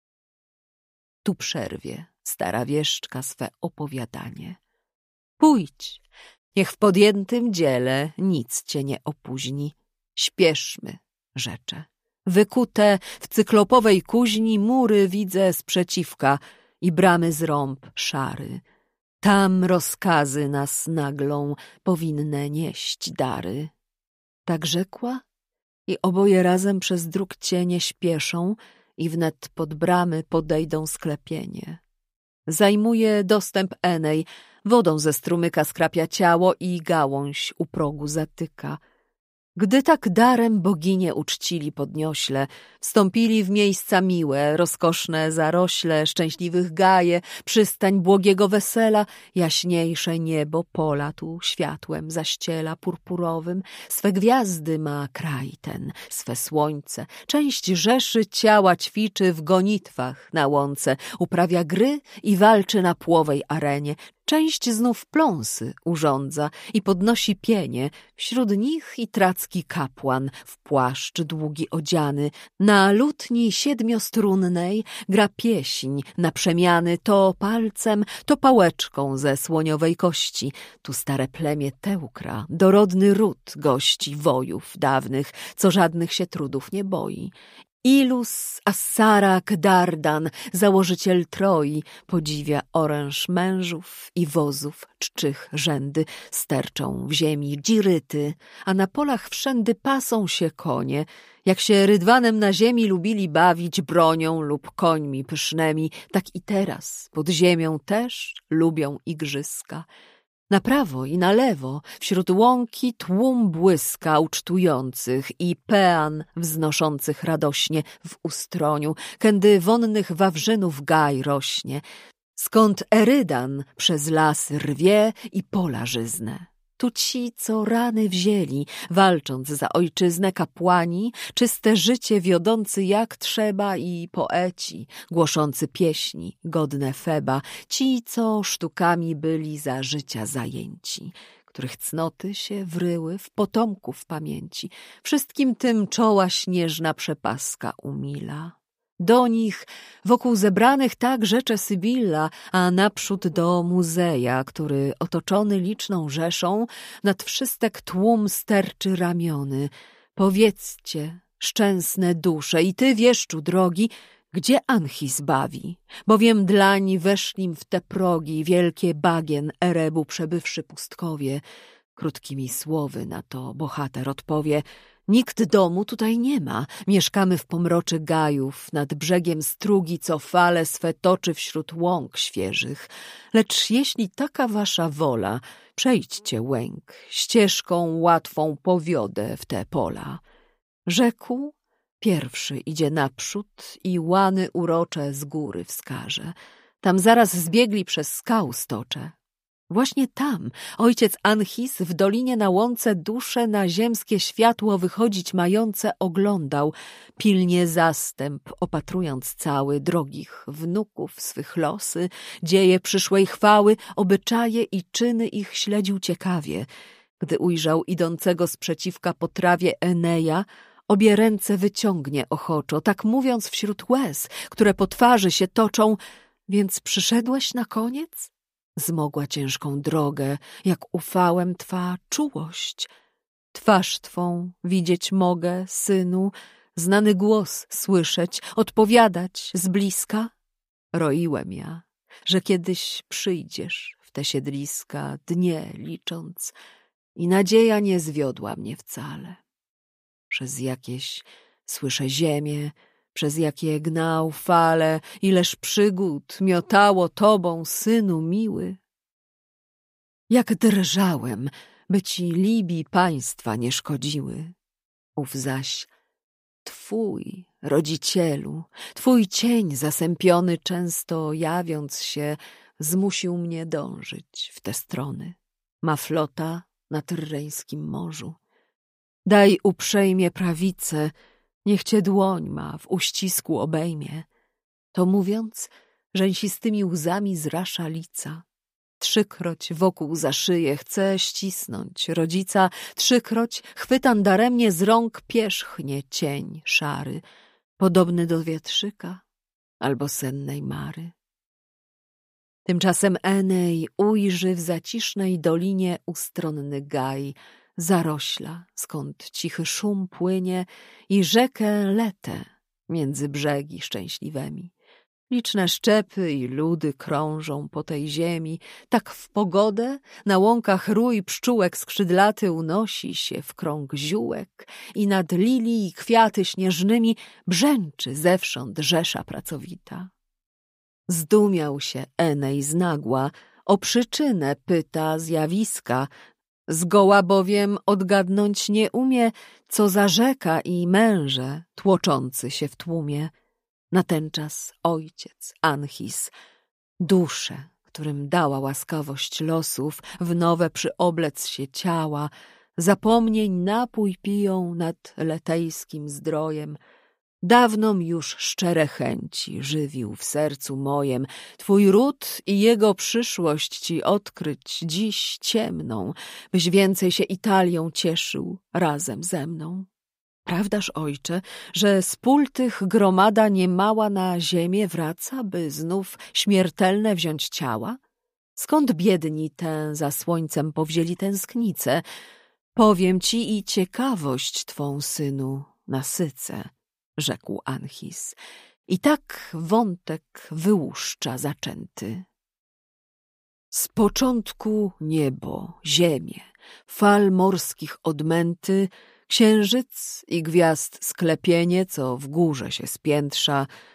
Tu przerwie stara wieszczka swe opowiadanie. Pójdź, niech w podjętym dziele nic cię nie opóźni. Śpieszmy, rzecze. Wykute w cyklopowej kuźni mury widzę sprzeciwka i bramy z rąb szary. Tam rozkazy nas naglą powinne nieść dary. Tak rzekła i oboje razem przez dróg cienie śpieszą i wnet pod bramy podejdą sklepienie. Zajmuje dostęp Enej, wodą ze strumyka skrapia ciało i gałąź u progu zatyka. Gdy tak darem boginie uczcili podniośle, wstąpili w miejsca miłe, rozkoszne zarośle, szczęśliwych gaje, przystań błogiego wesela, jaśniejsze niebo pola tu światłem zaściela purpurowym, swe gwiazdy ma kraj ten, swe słońce, część rzeszy ciała ćwiczy w gonitwach na łące, uprawia gry i walczy na płowej arenie, część znów pląsy urządza i podnosi pienie, wśród nich i tracki kapłan, w płaszcz długi odziany, na lutni siedmiostrunnej gra pieśń na przemiany to palcem, to pałeczką ze słoniowej kości. Tu stare plemię Teukra, dorodny ród gości wojów dawnych, co żadnych się trudów nie boi. Ilus Assarak Dardan, założyciel Troi, podziwia oręż mężów i wozów czczych rzędy, sterczą w ziemi dziryty, a na polach wszędy pasą się konie, jak się rydwanem na ziemi lubili bawić bronią lub końmi pysznymi, tak i teraz pod ziemią też lubią igrzyska. Na prawo i na lewo, wśród łąki tłum błyska ucztujących i pean wznoszących radośnie w ustroniu, kędy wonnych wawrzynów gaj rośnie, skąd Erydan przez las rwie i pola żyzne. Tu ci, co rany wzięli, walcząc za ojczyznę kapłani, czyste życie wiodący jak trzeba i poeci, głoszący pieśni, godne Feba, ci, co sztukami byli za życia zajęci, których cnoty się wryły w potomków pamięci, wszystkim tym czoła śnieżna przepaska umila. Do nich, wokół zebranych tak rzecze Sybilla, a naprzód do muzeja, który otoczony liczną rzeszą, nad wszystek tłum sterczy ramiony. Powiedzcie, szczęsne dusze, i ty, wieszczu drogi, gdzie Anchis bawi? Bowiem dlań weszlim w te progi wielkie bagien Erebu przebywszy pustkowie. Krótkimi słowy na to bohater odpowie: nikt domu tutaj nie ma, mieszkamy w pomroczy gajów, nad brzegiem strugi, co fale swe toczy wśród łąk świeżych. Lecz jeśli taka wasza wola, przejdźcie łęk, ścieżką łatwą powiodę w te pola. Rzekł, pierwszy idzie naprzód i łany urocze z góry wskaże. Tam zaraz zbiegli przez skał stocze. Właśnie tam ojciec Anchis w dolinie na łące dusze na ziemskie światło wychodzić mające oglądał, pilnie zastęp opatrując cały drogich wnuków swych losy, dzieje przyszłej chwały, obyczaje i czyny ich śledził ciekawie. Gdy ujrzał idącego sprzeciwka po trawie Eneja, obie ręce wyciągnie ochoczo, tak mówiąc wśród łez, które po twarzy się toczą: więc przyszedłeś na koniec? Zmogła ciężką drogę, jak ufałem twa czułość. Twarz twą widzieć mogę, synu, znany głos słyszeć, odpowiadać z bliska. Roiłem ja, że kiedyś przyjdziesz w te siedliska, dnie licząc, i nadzieja nie zwiodła mnie wcale. Przez jakieś słyszę ziemię, przez jakie gnał fale, ileż przygód miotało tobą, synu miły. Jak drżałem, by ci Libii państwa nie szkodziły. Ów zaś twój, rodzicielu, twój cień zasępiony często jawiąc się, zmusił mnie dążyć w te strony. Ma flota na Tyrreńskim morzu. Daj uprzejmie prawicę, niech cię dłoń ma w uścisku obejmie. To mówiąc, rzęsistymi łzami zrasza lica. Trzykroć wokół za szyję chce ścisnąć rodzica, trzykroć chwytan daremnie z rąk pierzchnie cień szary, podobny do wietrzyka albo sennej mary. Tymczasem Enej ujrzy w zacisznej dolinie ustronny gaj, zarośla, skąd cichy szum płynie, i rzekę Letę między brzegi szczęśliwemi. Liczne szczepy i ludy krążą po tej ziemi, tak w pogodę na łąkach rój pszczółek skrzydlaty unosi się w krąg ziółek i nad lilii i kwiaty śnieżnymi brzęczy zewsząd rzesza pracowita. Zdumiał się Enej znagła, o przyczynę pyta zjawiska, zgoła bowiem odgadnąć nie umie, co za rzeka i męże tłoczący się w tłumie. Natenczas ojciec Anchis, dusze, którym dała łaskawość losów, w nowe przyoblec się ciała, zapomnień napój piją nad letejskim zdrojem. Dawnom już szczere chęci żywił w sercu mojem, twój ród i jego przyszłość ci odkryć dziś ciemną, byś więcej się Italią cieszył razem ze mną. Prawdaż, ojcze, że z pól tych gromada niemała na ziemię wraca, by znów śmiertelne wziąć ciała? Skąd biedni tę za słońcem powzięli tęsknicę? Powiem ci i ciekawość twą, synu, nasycę, rzekł Anchis. I tak wątek wyłuszcza zaczęty. Z początku niebo, ziemię, fal morskich odmęty, księżyc i gwiazd sklepienie, co w górze się spiętrza,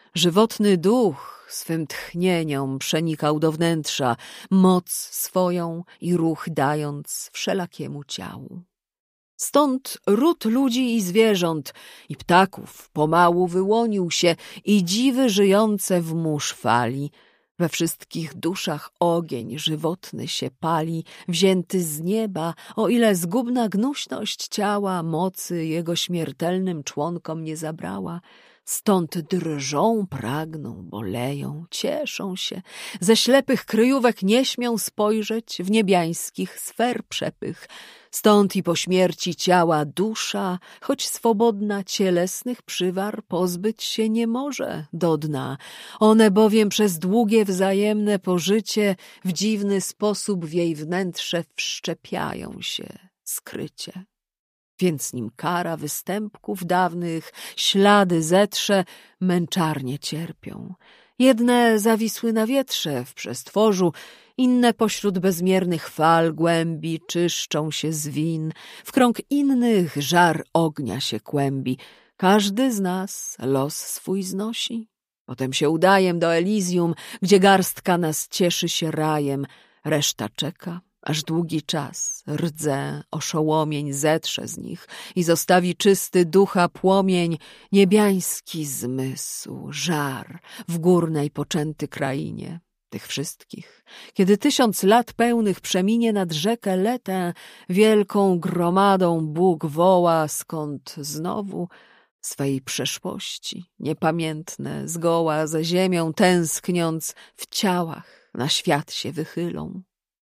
Żywotny duch swym tchnieniom przenikał do wnętrza, moc swoją i ruch dając wszelakiemu ciału. Stąd ród ludzi i zwierząt, i ptaków pomału wyłonił się i dziwy żyjące w mórz fali. We wszystkich duszach ogień żywotny się pali, wzięty z nieba, o ile zgubna gnuśność ciała mocy jego śmiertelnym członkom nie zabrała. Stąd drżą, pragną, boleją, cieszą się. Ze ślepych kryjówek nie śmią spojrzeć w niebiańskich sfer przepych. Stąd i po śmierci ciała dusza, choć swobodna cielesnych przywar, pozbyć się nie może do dna. One bowiem przez długie wzajemne pożycie w dziwny sposób w jej wnętrze wszczepiają się skrycie. Więc nim kara występków dawnych ślady zetrze, męczarnie cierpią. Jedne zawisły na wietrze w przestworzu, inne pośród bezmiernych fal głębi czyszczą się z win, w krąg innych żar ognia się kłębi. Każdy z nas los swój znosi. Potem się udajem do Elizjum, gdzie garstka nas cieszy się rajem, reszta czeka, aż długi czas rdze oszołomień zetrze z nich i zostawi czysty ducha płomień, niebiański zmysł, żar w górnej poczęty krainie. Tych wszystkich, kiedy tysiąc lat pełnych przeminie nad rzekę Letę, wielką gromadą Bóg woła, skąd znowu swej przeszłości, niepamiętne zgoła za ziemią tęskniąc, w ciałach na świat się wychylą.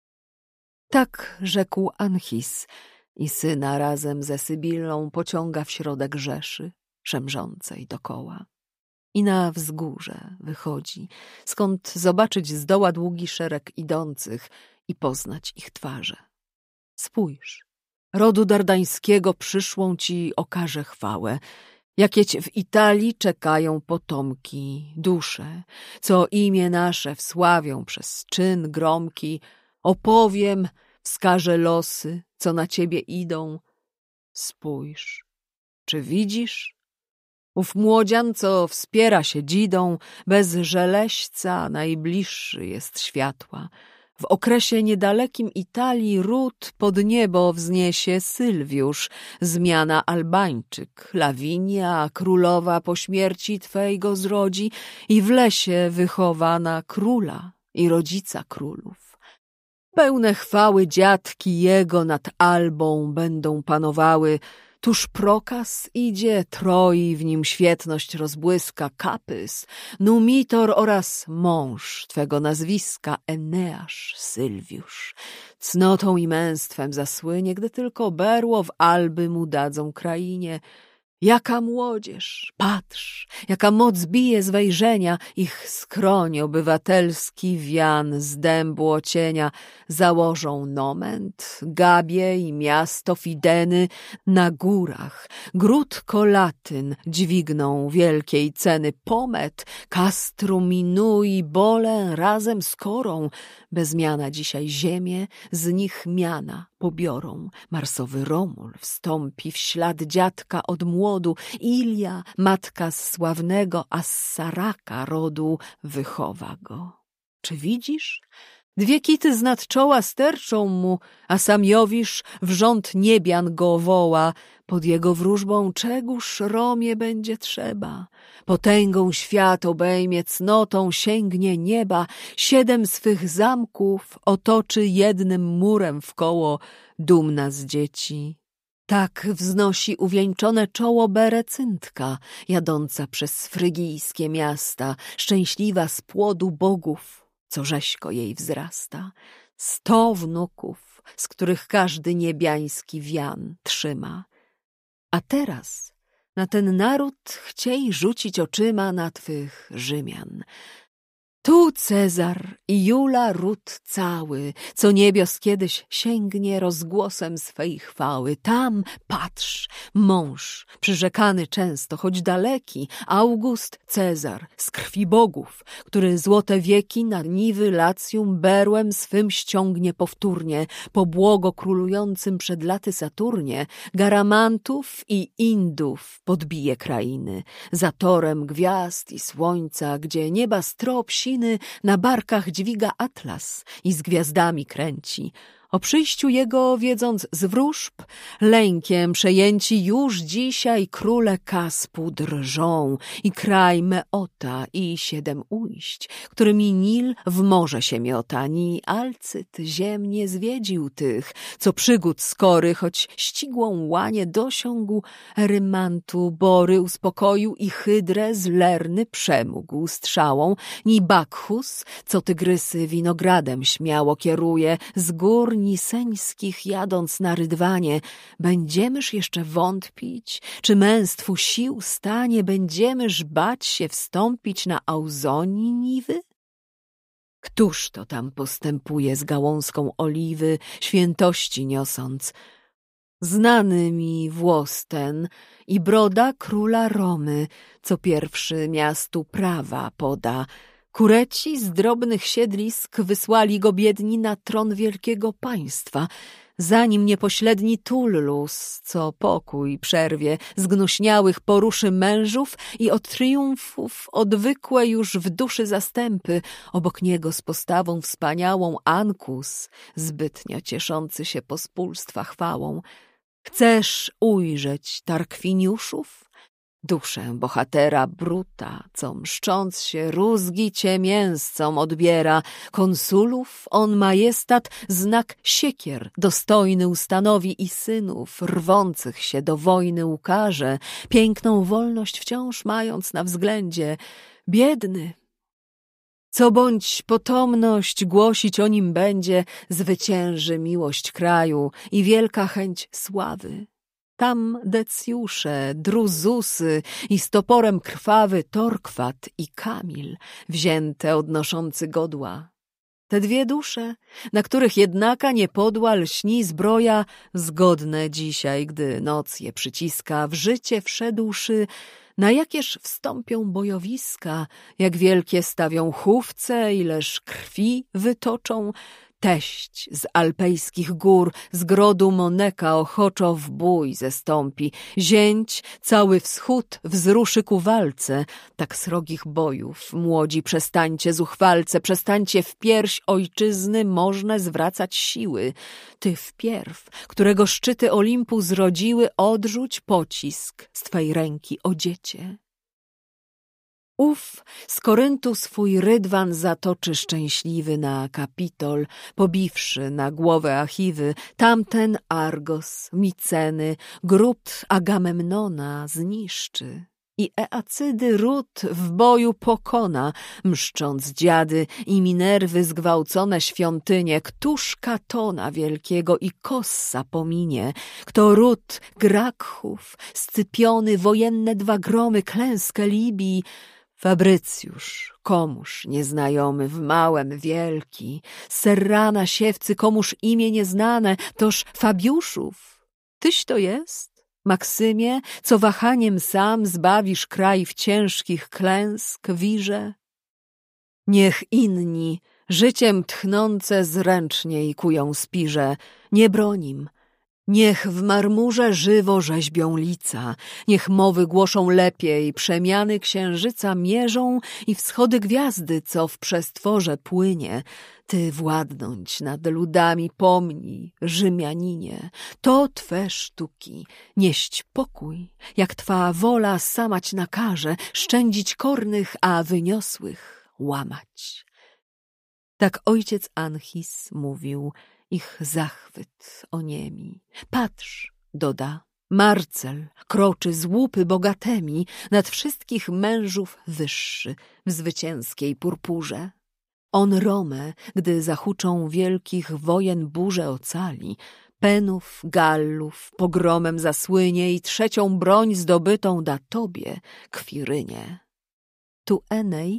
Tak rzekł Anchis i syna razem ze Sybillą pociąga w środek rzeszy, szemrzącej dokoła. I na wzgórze wychodzi, skąd zobaczyć zdoła długi szereg idących i poznać ich twarze. Spójrz, rodu dardańskiego przyszłą ci okaże chwałę, jakieć w Italii czekają potomki, dusze, co imię nasze wsławią przez czyn gromki. Opowiem, wskażę losy, co na ciebie idą. Spójrz, czy widzisz? Ów młodzian, co wspiera się dzidą, bez żeleśca najbliższy jest światła. W okresie niedalekim Italii ród pod niebo wzniesie Sylwiusz, zmiana Albańczyk, Lawinia, królowa po śmierci twej go zrodzi i w lesie wychowana króla i rodzica królów. Pełne chwały dziadki jego nad Albą będą panowały. Tuż Prokas idzie, troi w nim świetność rozbłyska Kapys, Numitor oraz mąż twego nazwiska Eneasz, Sylwiusz. Cnotą i męstwem zasłynie, gdy tylko berło w Alby mu dadzą krainie. Jaka młodzież, patrz, jaka moc bije z wejrzenia, ich skroń obywatelski wian z dębu ocienia, założą Noment, Gabię i miasto Fideny na górach, gród Kolatyn dźwigną wielkiej ceny Pomet, Castrum i Nui, Bolę razem z Korą, bez miana dzisiaj ziemię, z nich miana pobiorą. Marsowy Romul wstąpi w ślad dziadka od młodu, Ilia, matka z sławnego Assaraka rodu, wychowa go. Czy widzisz? Dwie kity z nad czoła sterczą mu, a sam Jowisz w rząd niebian go woła. Pod jego wróżbą czegóż Romie będzie trzeba? Potęgą świat obejmie, cnotą sięgnie nieba, siedem swych zamków otoczy jednym murem wkoło, dumna z dzieci. Tak wznosi uwieńczone czoło Berecyntka, jadąca przez frygijskie miasta, szczęśliwa z płodu bogów, co rzeźko jej wzrasta. Sto wnuków, z których każdy niebiański wian trzyma. A teraz na ten naród chciej rzucić oczyma na twych Rzymian. Tu Cezar i Jula ród cały, co niebios kiedyś sięgnie rozgłosem swej chwały. Tam, patrz, mąż, przyrzekany często, choć daleki, August Cezar, z krwi bogów, który złote wieki na niwy Lacjum berłem swym ściągnie powtórnie, po błogo królującym przed laty Saturnie, Garamantów i Indów podbije krainy, za torem gwiazd i słońca, gdzie nieba strop siny na barkach dźwiga atlas i z gwiazdami kręci. O przyjściu jego wiedząc z wróżb, lękiem przejęci już dzisiaj króle Kaspu drżą i kraj Meota i siedem ujść, którymi Nil w morze się miota, ni Alcyt ziem nie zwiedził tych, co przygód skory, choć ścigłą łanie dosiągł, Erymantu bory uspokoił i Hydrę z Lerny przemógł strzałą, ni Bakhus, co tygrysy winogradem śmiało kieruje, z gór niseńskich jadąc na rydwanie, będziemyż jeszcze wątpić, czy męstwu sił stanie, będziemyż bać się wstąpić na Auzonii niwy? Któż to tam postępuje z gałązką oliwy, świętości niosąc? Znany mi włos ten i broda króla Romy, co pierwszy miastu prawa poda. Kureci z drobnych siedlisk wysłali go biedni na tron wielkiego państwa, zanim niepośledni Tullus, co pokój przerwie, zgnuśniałych poruszy mężów i od triumfów odwykłe już w duszy zastępy, obok niego z postawą wspaniałą Ankus, zbytnio cieszący się pospólstwa chwałą. Chcesz ujrzeć Tarkwiniuszów? Duszę bohatera Bruta, co mszcząc się rózgi ciemięscom odbiera, konsulów on majestat znak siekier dostojny ustanowi i synów rwących się do wojny ukaże, piękną wolność wciąż mając na względzie. Biedny, co bądź potomność głosić o nim będzie, zwycięży miłość kraju i wielka chęć sławy. Tam Decjusze, Druzusy i z toporem krwawy Torkwat i Kamil, wzięte odnoszący godła. Te dwie dusze, na których jednaka nie podła lśni zbroja, zgodne dzisiaj, gdy noc je przyciska, w życie wszedłszy, na jakież wstąpią bojowiska, jak wielkie stawią chówce, ileż krwi wytoczą, teść z alpejskich gór, z grodu Moneka ochoczo w bój zestąpi. Zięć cały wschód wzruszy ku walce. Tak srogich bojów, młodzi, przestańcie zuchwalce, przestańcie w pierś ojczyzny możne zwracać siły. Ty wpierw, którego szczyty Olimpu zrodziły, odrzuć pocisk z twej ręki, o dziecię. Ów z Koryntu swój rydwan zatoczy szczęśliwy na Kapitol, pobiwszy na głowę Achiwy, tamten Argos, Miceny, gród Agamemnona zniszczy i Eacydy ród w boju pokona, mszcząc dziady i Minerwy zgwałcone świątynie. Któż Katona wielkiego i Kossa pominie? Kto ród Grakhów, Scypiony, wojenne dwa gromy, klęskę Libii? Fabrycjusz, komuż nieznajomy, w małem wielki, Serrana siewcy, komuż imię nieznane, toż Fabiuszów. Tyś to jest? Maksymie, co wahaniem sam zbawisz kraj w ciężkich klęsk wirze? Niech inni, życiem tchnące zręczniej kują spirze, nie bronim. Niech w marmurze żywo rzeźbią lica, niech mowy głoszą lepiej, przemiany księżyca mierzą i wschody gwiazdy, co w przestworze płynie. Ty władnąć nad ludami pomnij, Rzymianinie, to twe sztuki, nieść pokój, jak twa wola samać nakaże, szczędzić kornych, a wyniosłych łamać. Tak ojciec Anchis mówił, ich zachwyt oniemi. Patrz, doda, Marcel kroczy z łupy bogatemi, nad wszystkich mężów wyższy, w zwycięskiej purpurze. On Romę, gdy zahuczą wielkich wojen burze ocali, Penów, Gallów pogromem zasłynie i trzecią broń zdobytą da tobie, Kwirynie. Tu Enej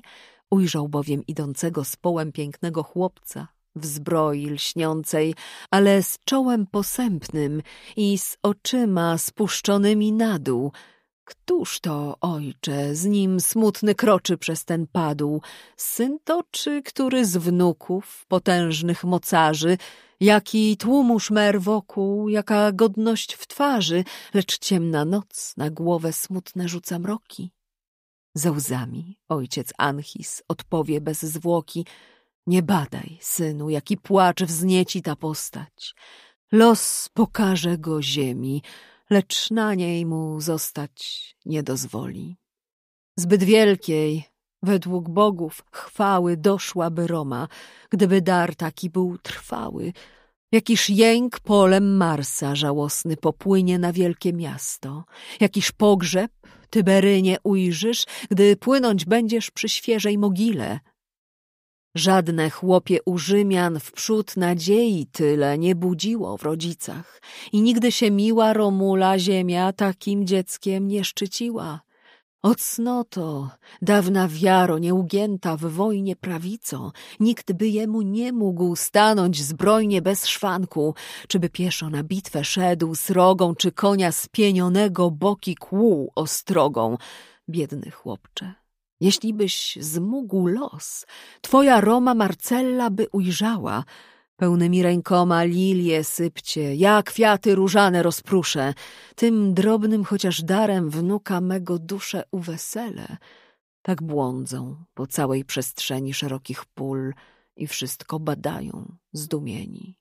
Ujrzał bowiem idącego z połem pięknego chłopca, w zbroi lśniącej, ale z czołem posępnym i z oczyma spuszczonymi na dół. Któż to, ojcze, z nim smutny kroczy przez ten padł? Syn to, czy który z wnuków potężnych mocarzy? Jaki tłumu szmer wokół, jaka godność w twarzy, lecz ciemna noc na głowę smutne rzuca mroki. Ze łzami ojciec Anchis odpowie bez zwłoki: nie badaj, synu, jaki płacz wznieci ta postać. Los pokaże go ziemi, lecz na niej mu zostać nie dozwoli. Zbyt wielkiej, według bogów, chwały doszłaby Roma, gdyby dar taki był trwały. Jakiż jęk polem Marsa żałosny popłynie na wielkie miasto, jakiż pogrzeb Tyberynie ujrzysz, gdy płynąć będziesz przy świeżej mogile. Żadne chłopie u Rzymian wprzód nadziei tyle nie budziło w rodzicach i nigdy się miła Romula ziemia takim dzieckiem nie szczyciła. O cnoto, dawna wiaro nieugięta w wojnie prawicą, nikt by jemu nie mógł stanąć zbrojnie bez szwanku, czy by pieszo na bitwę szedł srogą, czy konia spienionego boki kłuł ostrogą. Biedny chłopcze, jeśli byś zmógł los, twoja Roma Marcella by ujrzała. Pełnymi rękoma lilie sypcie, ja kwiaty różane rozpruszę, tym drobnym chociaż darem wnuka mego duszę uwesele. Tak błądzą po całej przestrzeni szerokich pól i wszystko badają zdumieni.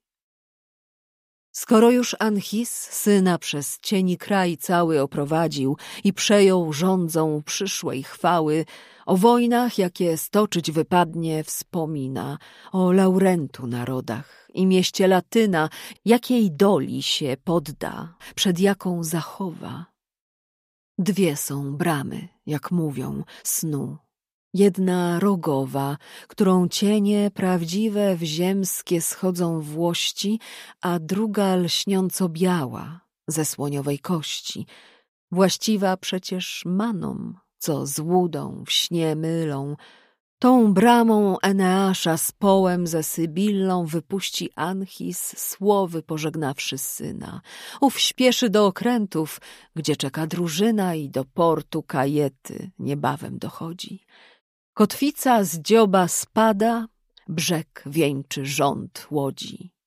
Skoro już Anchis syna przez cieni kraj cały oprowadził i przejął rządzą przyszłej chwały, o wojnach, jakie stoczyć wypadnie, wspomina, o Laurentu narodach i mieście Latyna, jakiej doli się podda, przed jaką zachowa. Dwie są bramy, jak mówią, snu. Jedna rogowa, którą cienie prawdziwe w ziemskie schodzą włości, a druga lśniąco biała, ze słoniowej kości. Właściwa przecież manom, co złudą w śnie mylą. Tą bramą Eneasza z połem ze Sybillą wypuści Anchis, słowy pożegnawszy syna. Ów śpieszy do okrętów, gdzie czeka drużyna, i do portu Kajety niebawem dochodzi. Kotwica z dzioba spada, brzeg wieńczy rząd łodzi.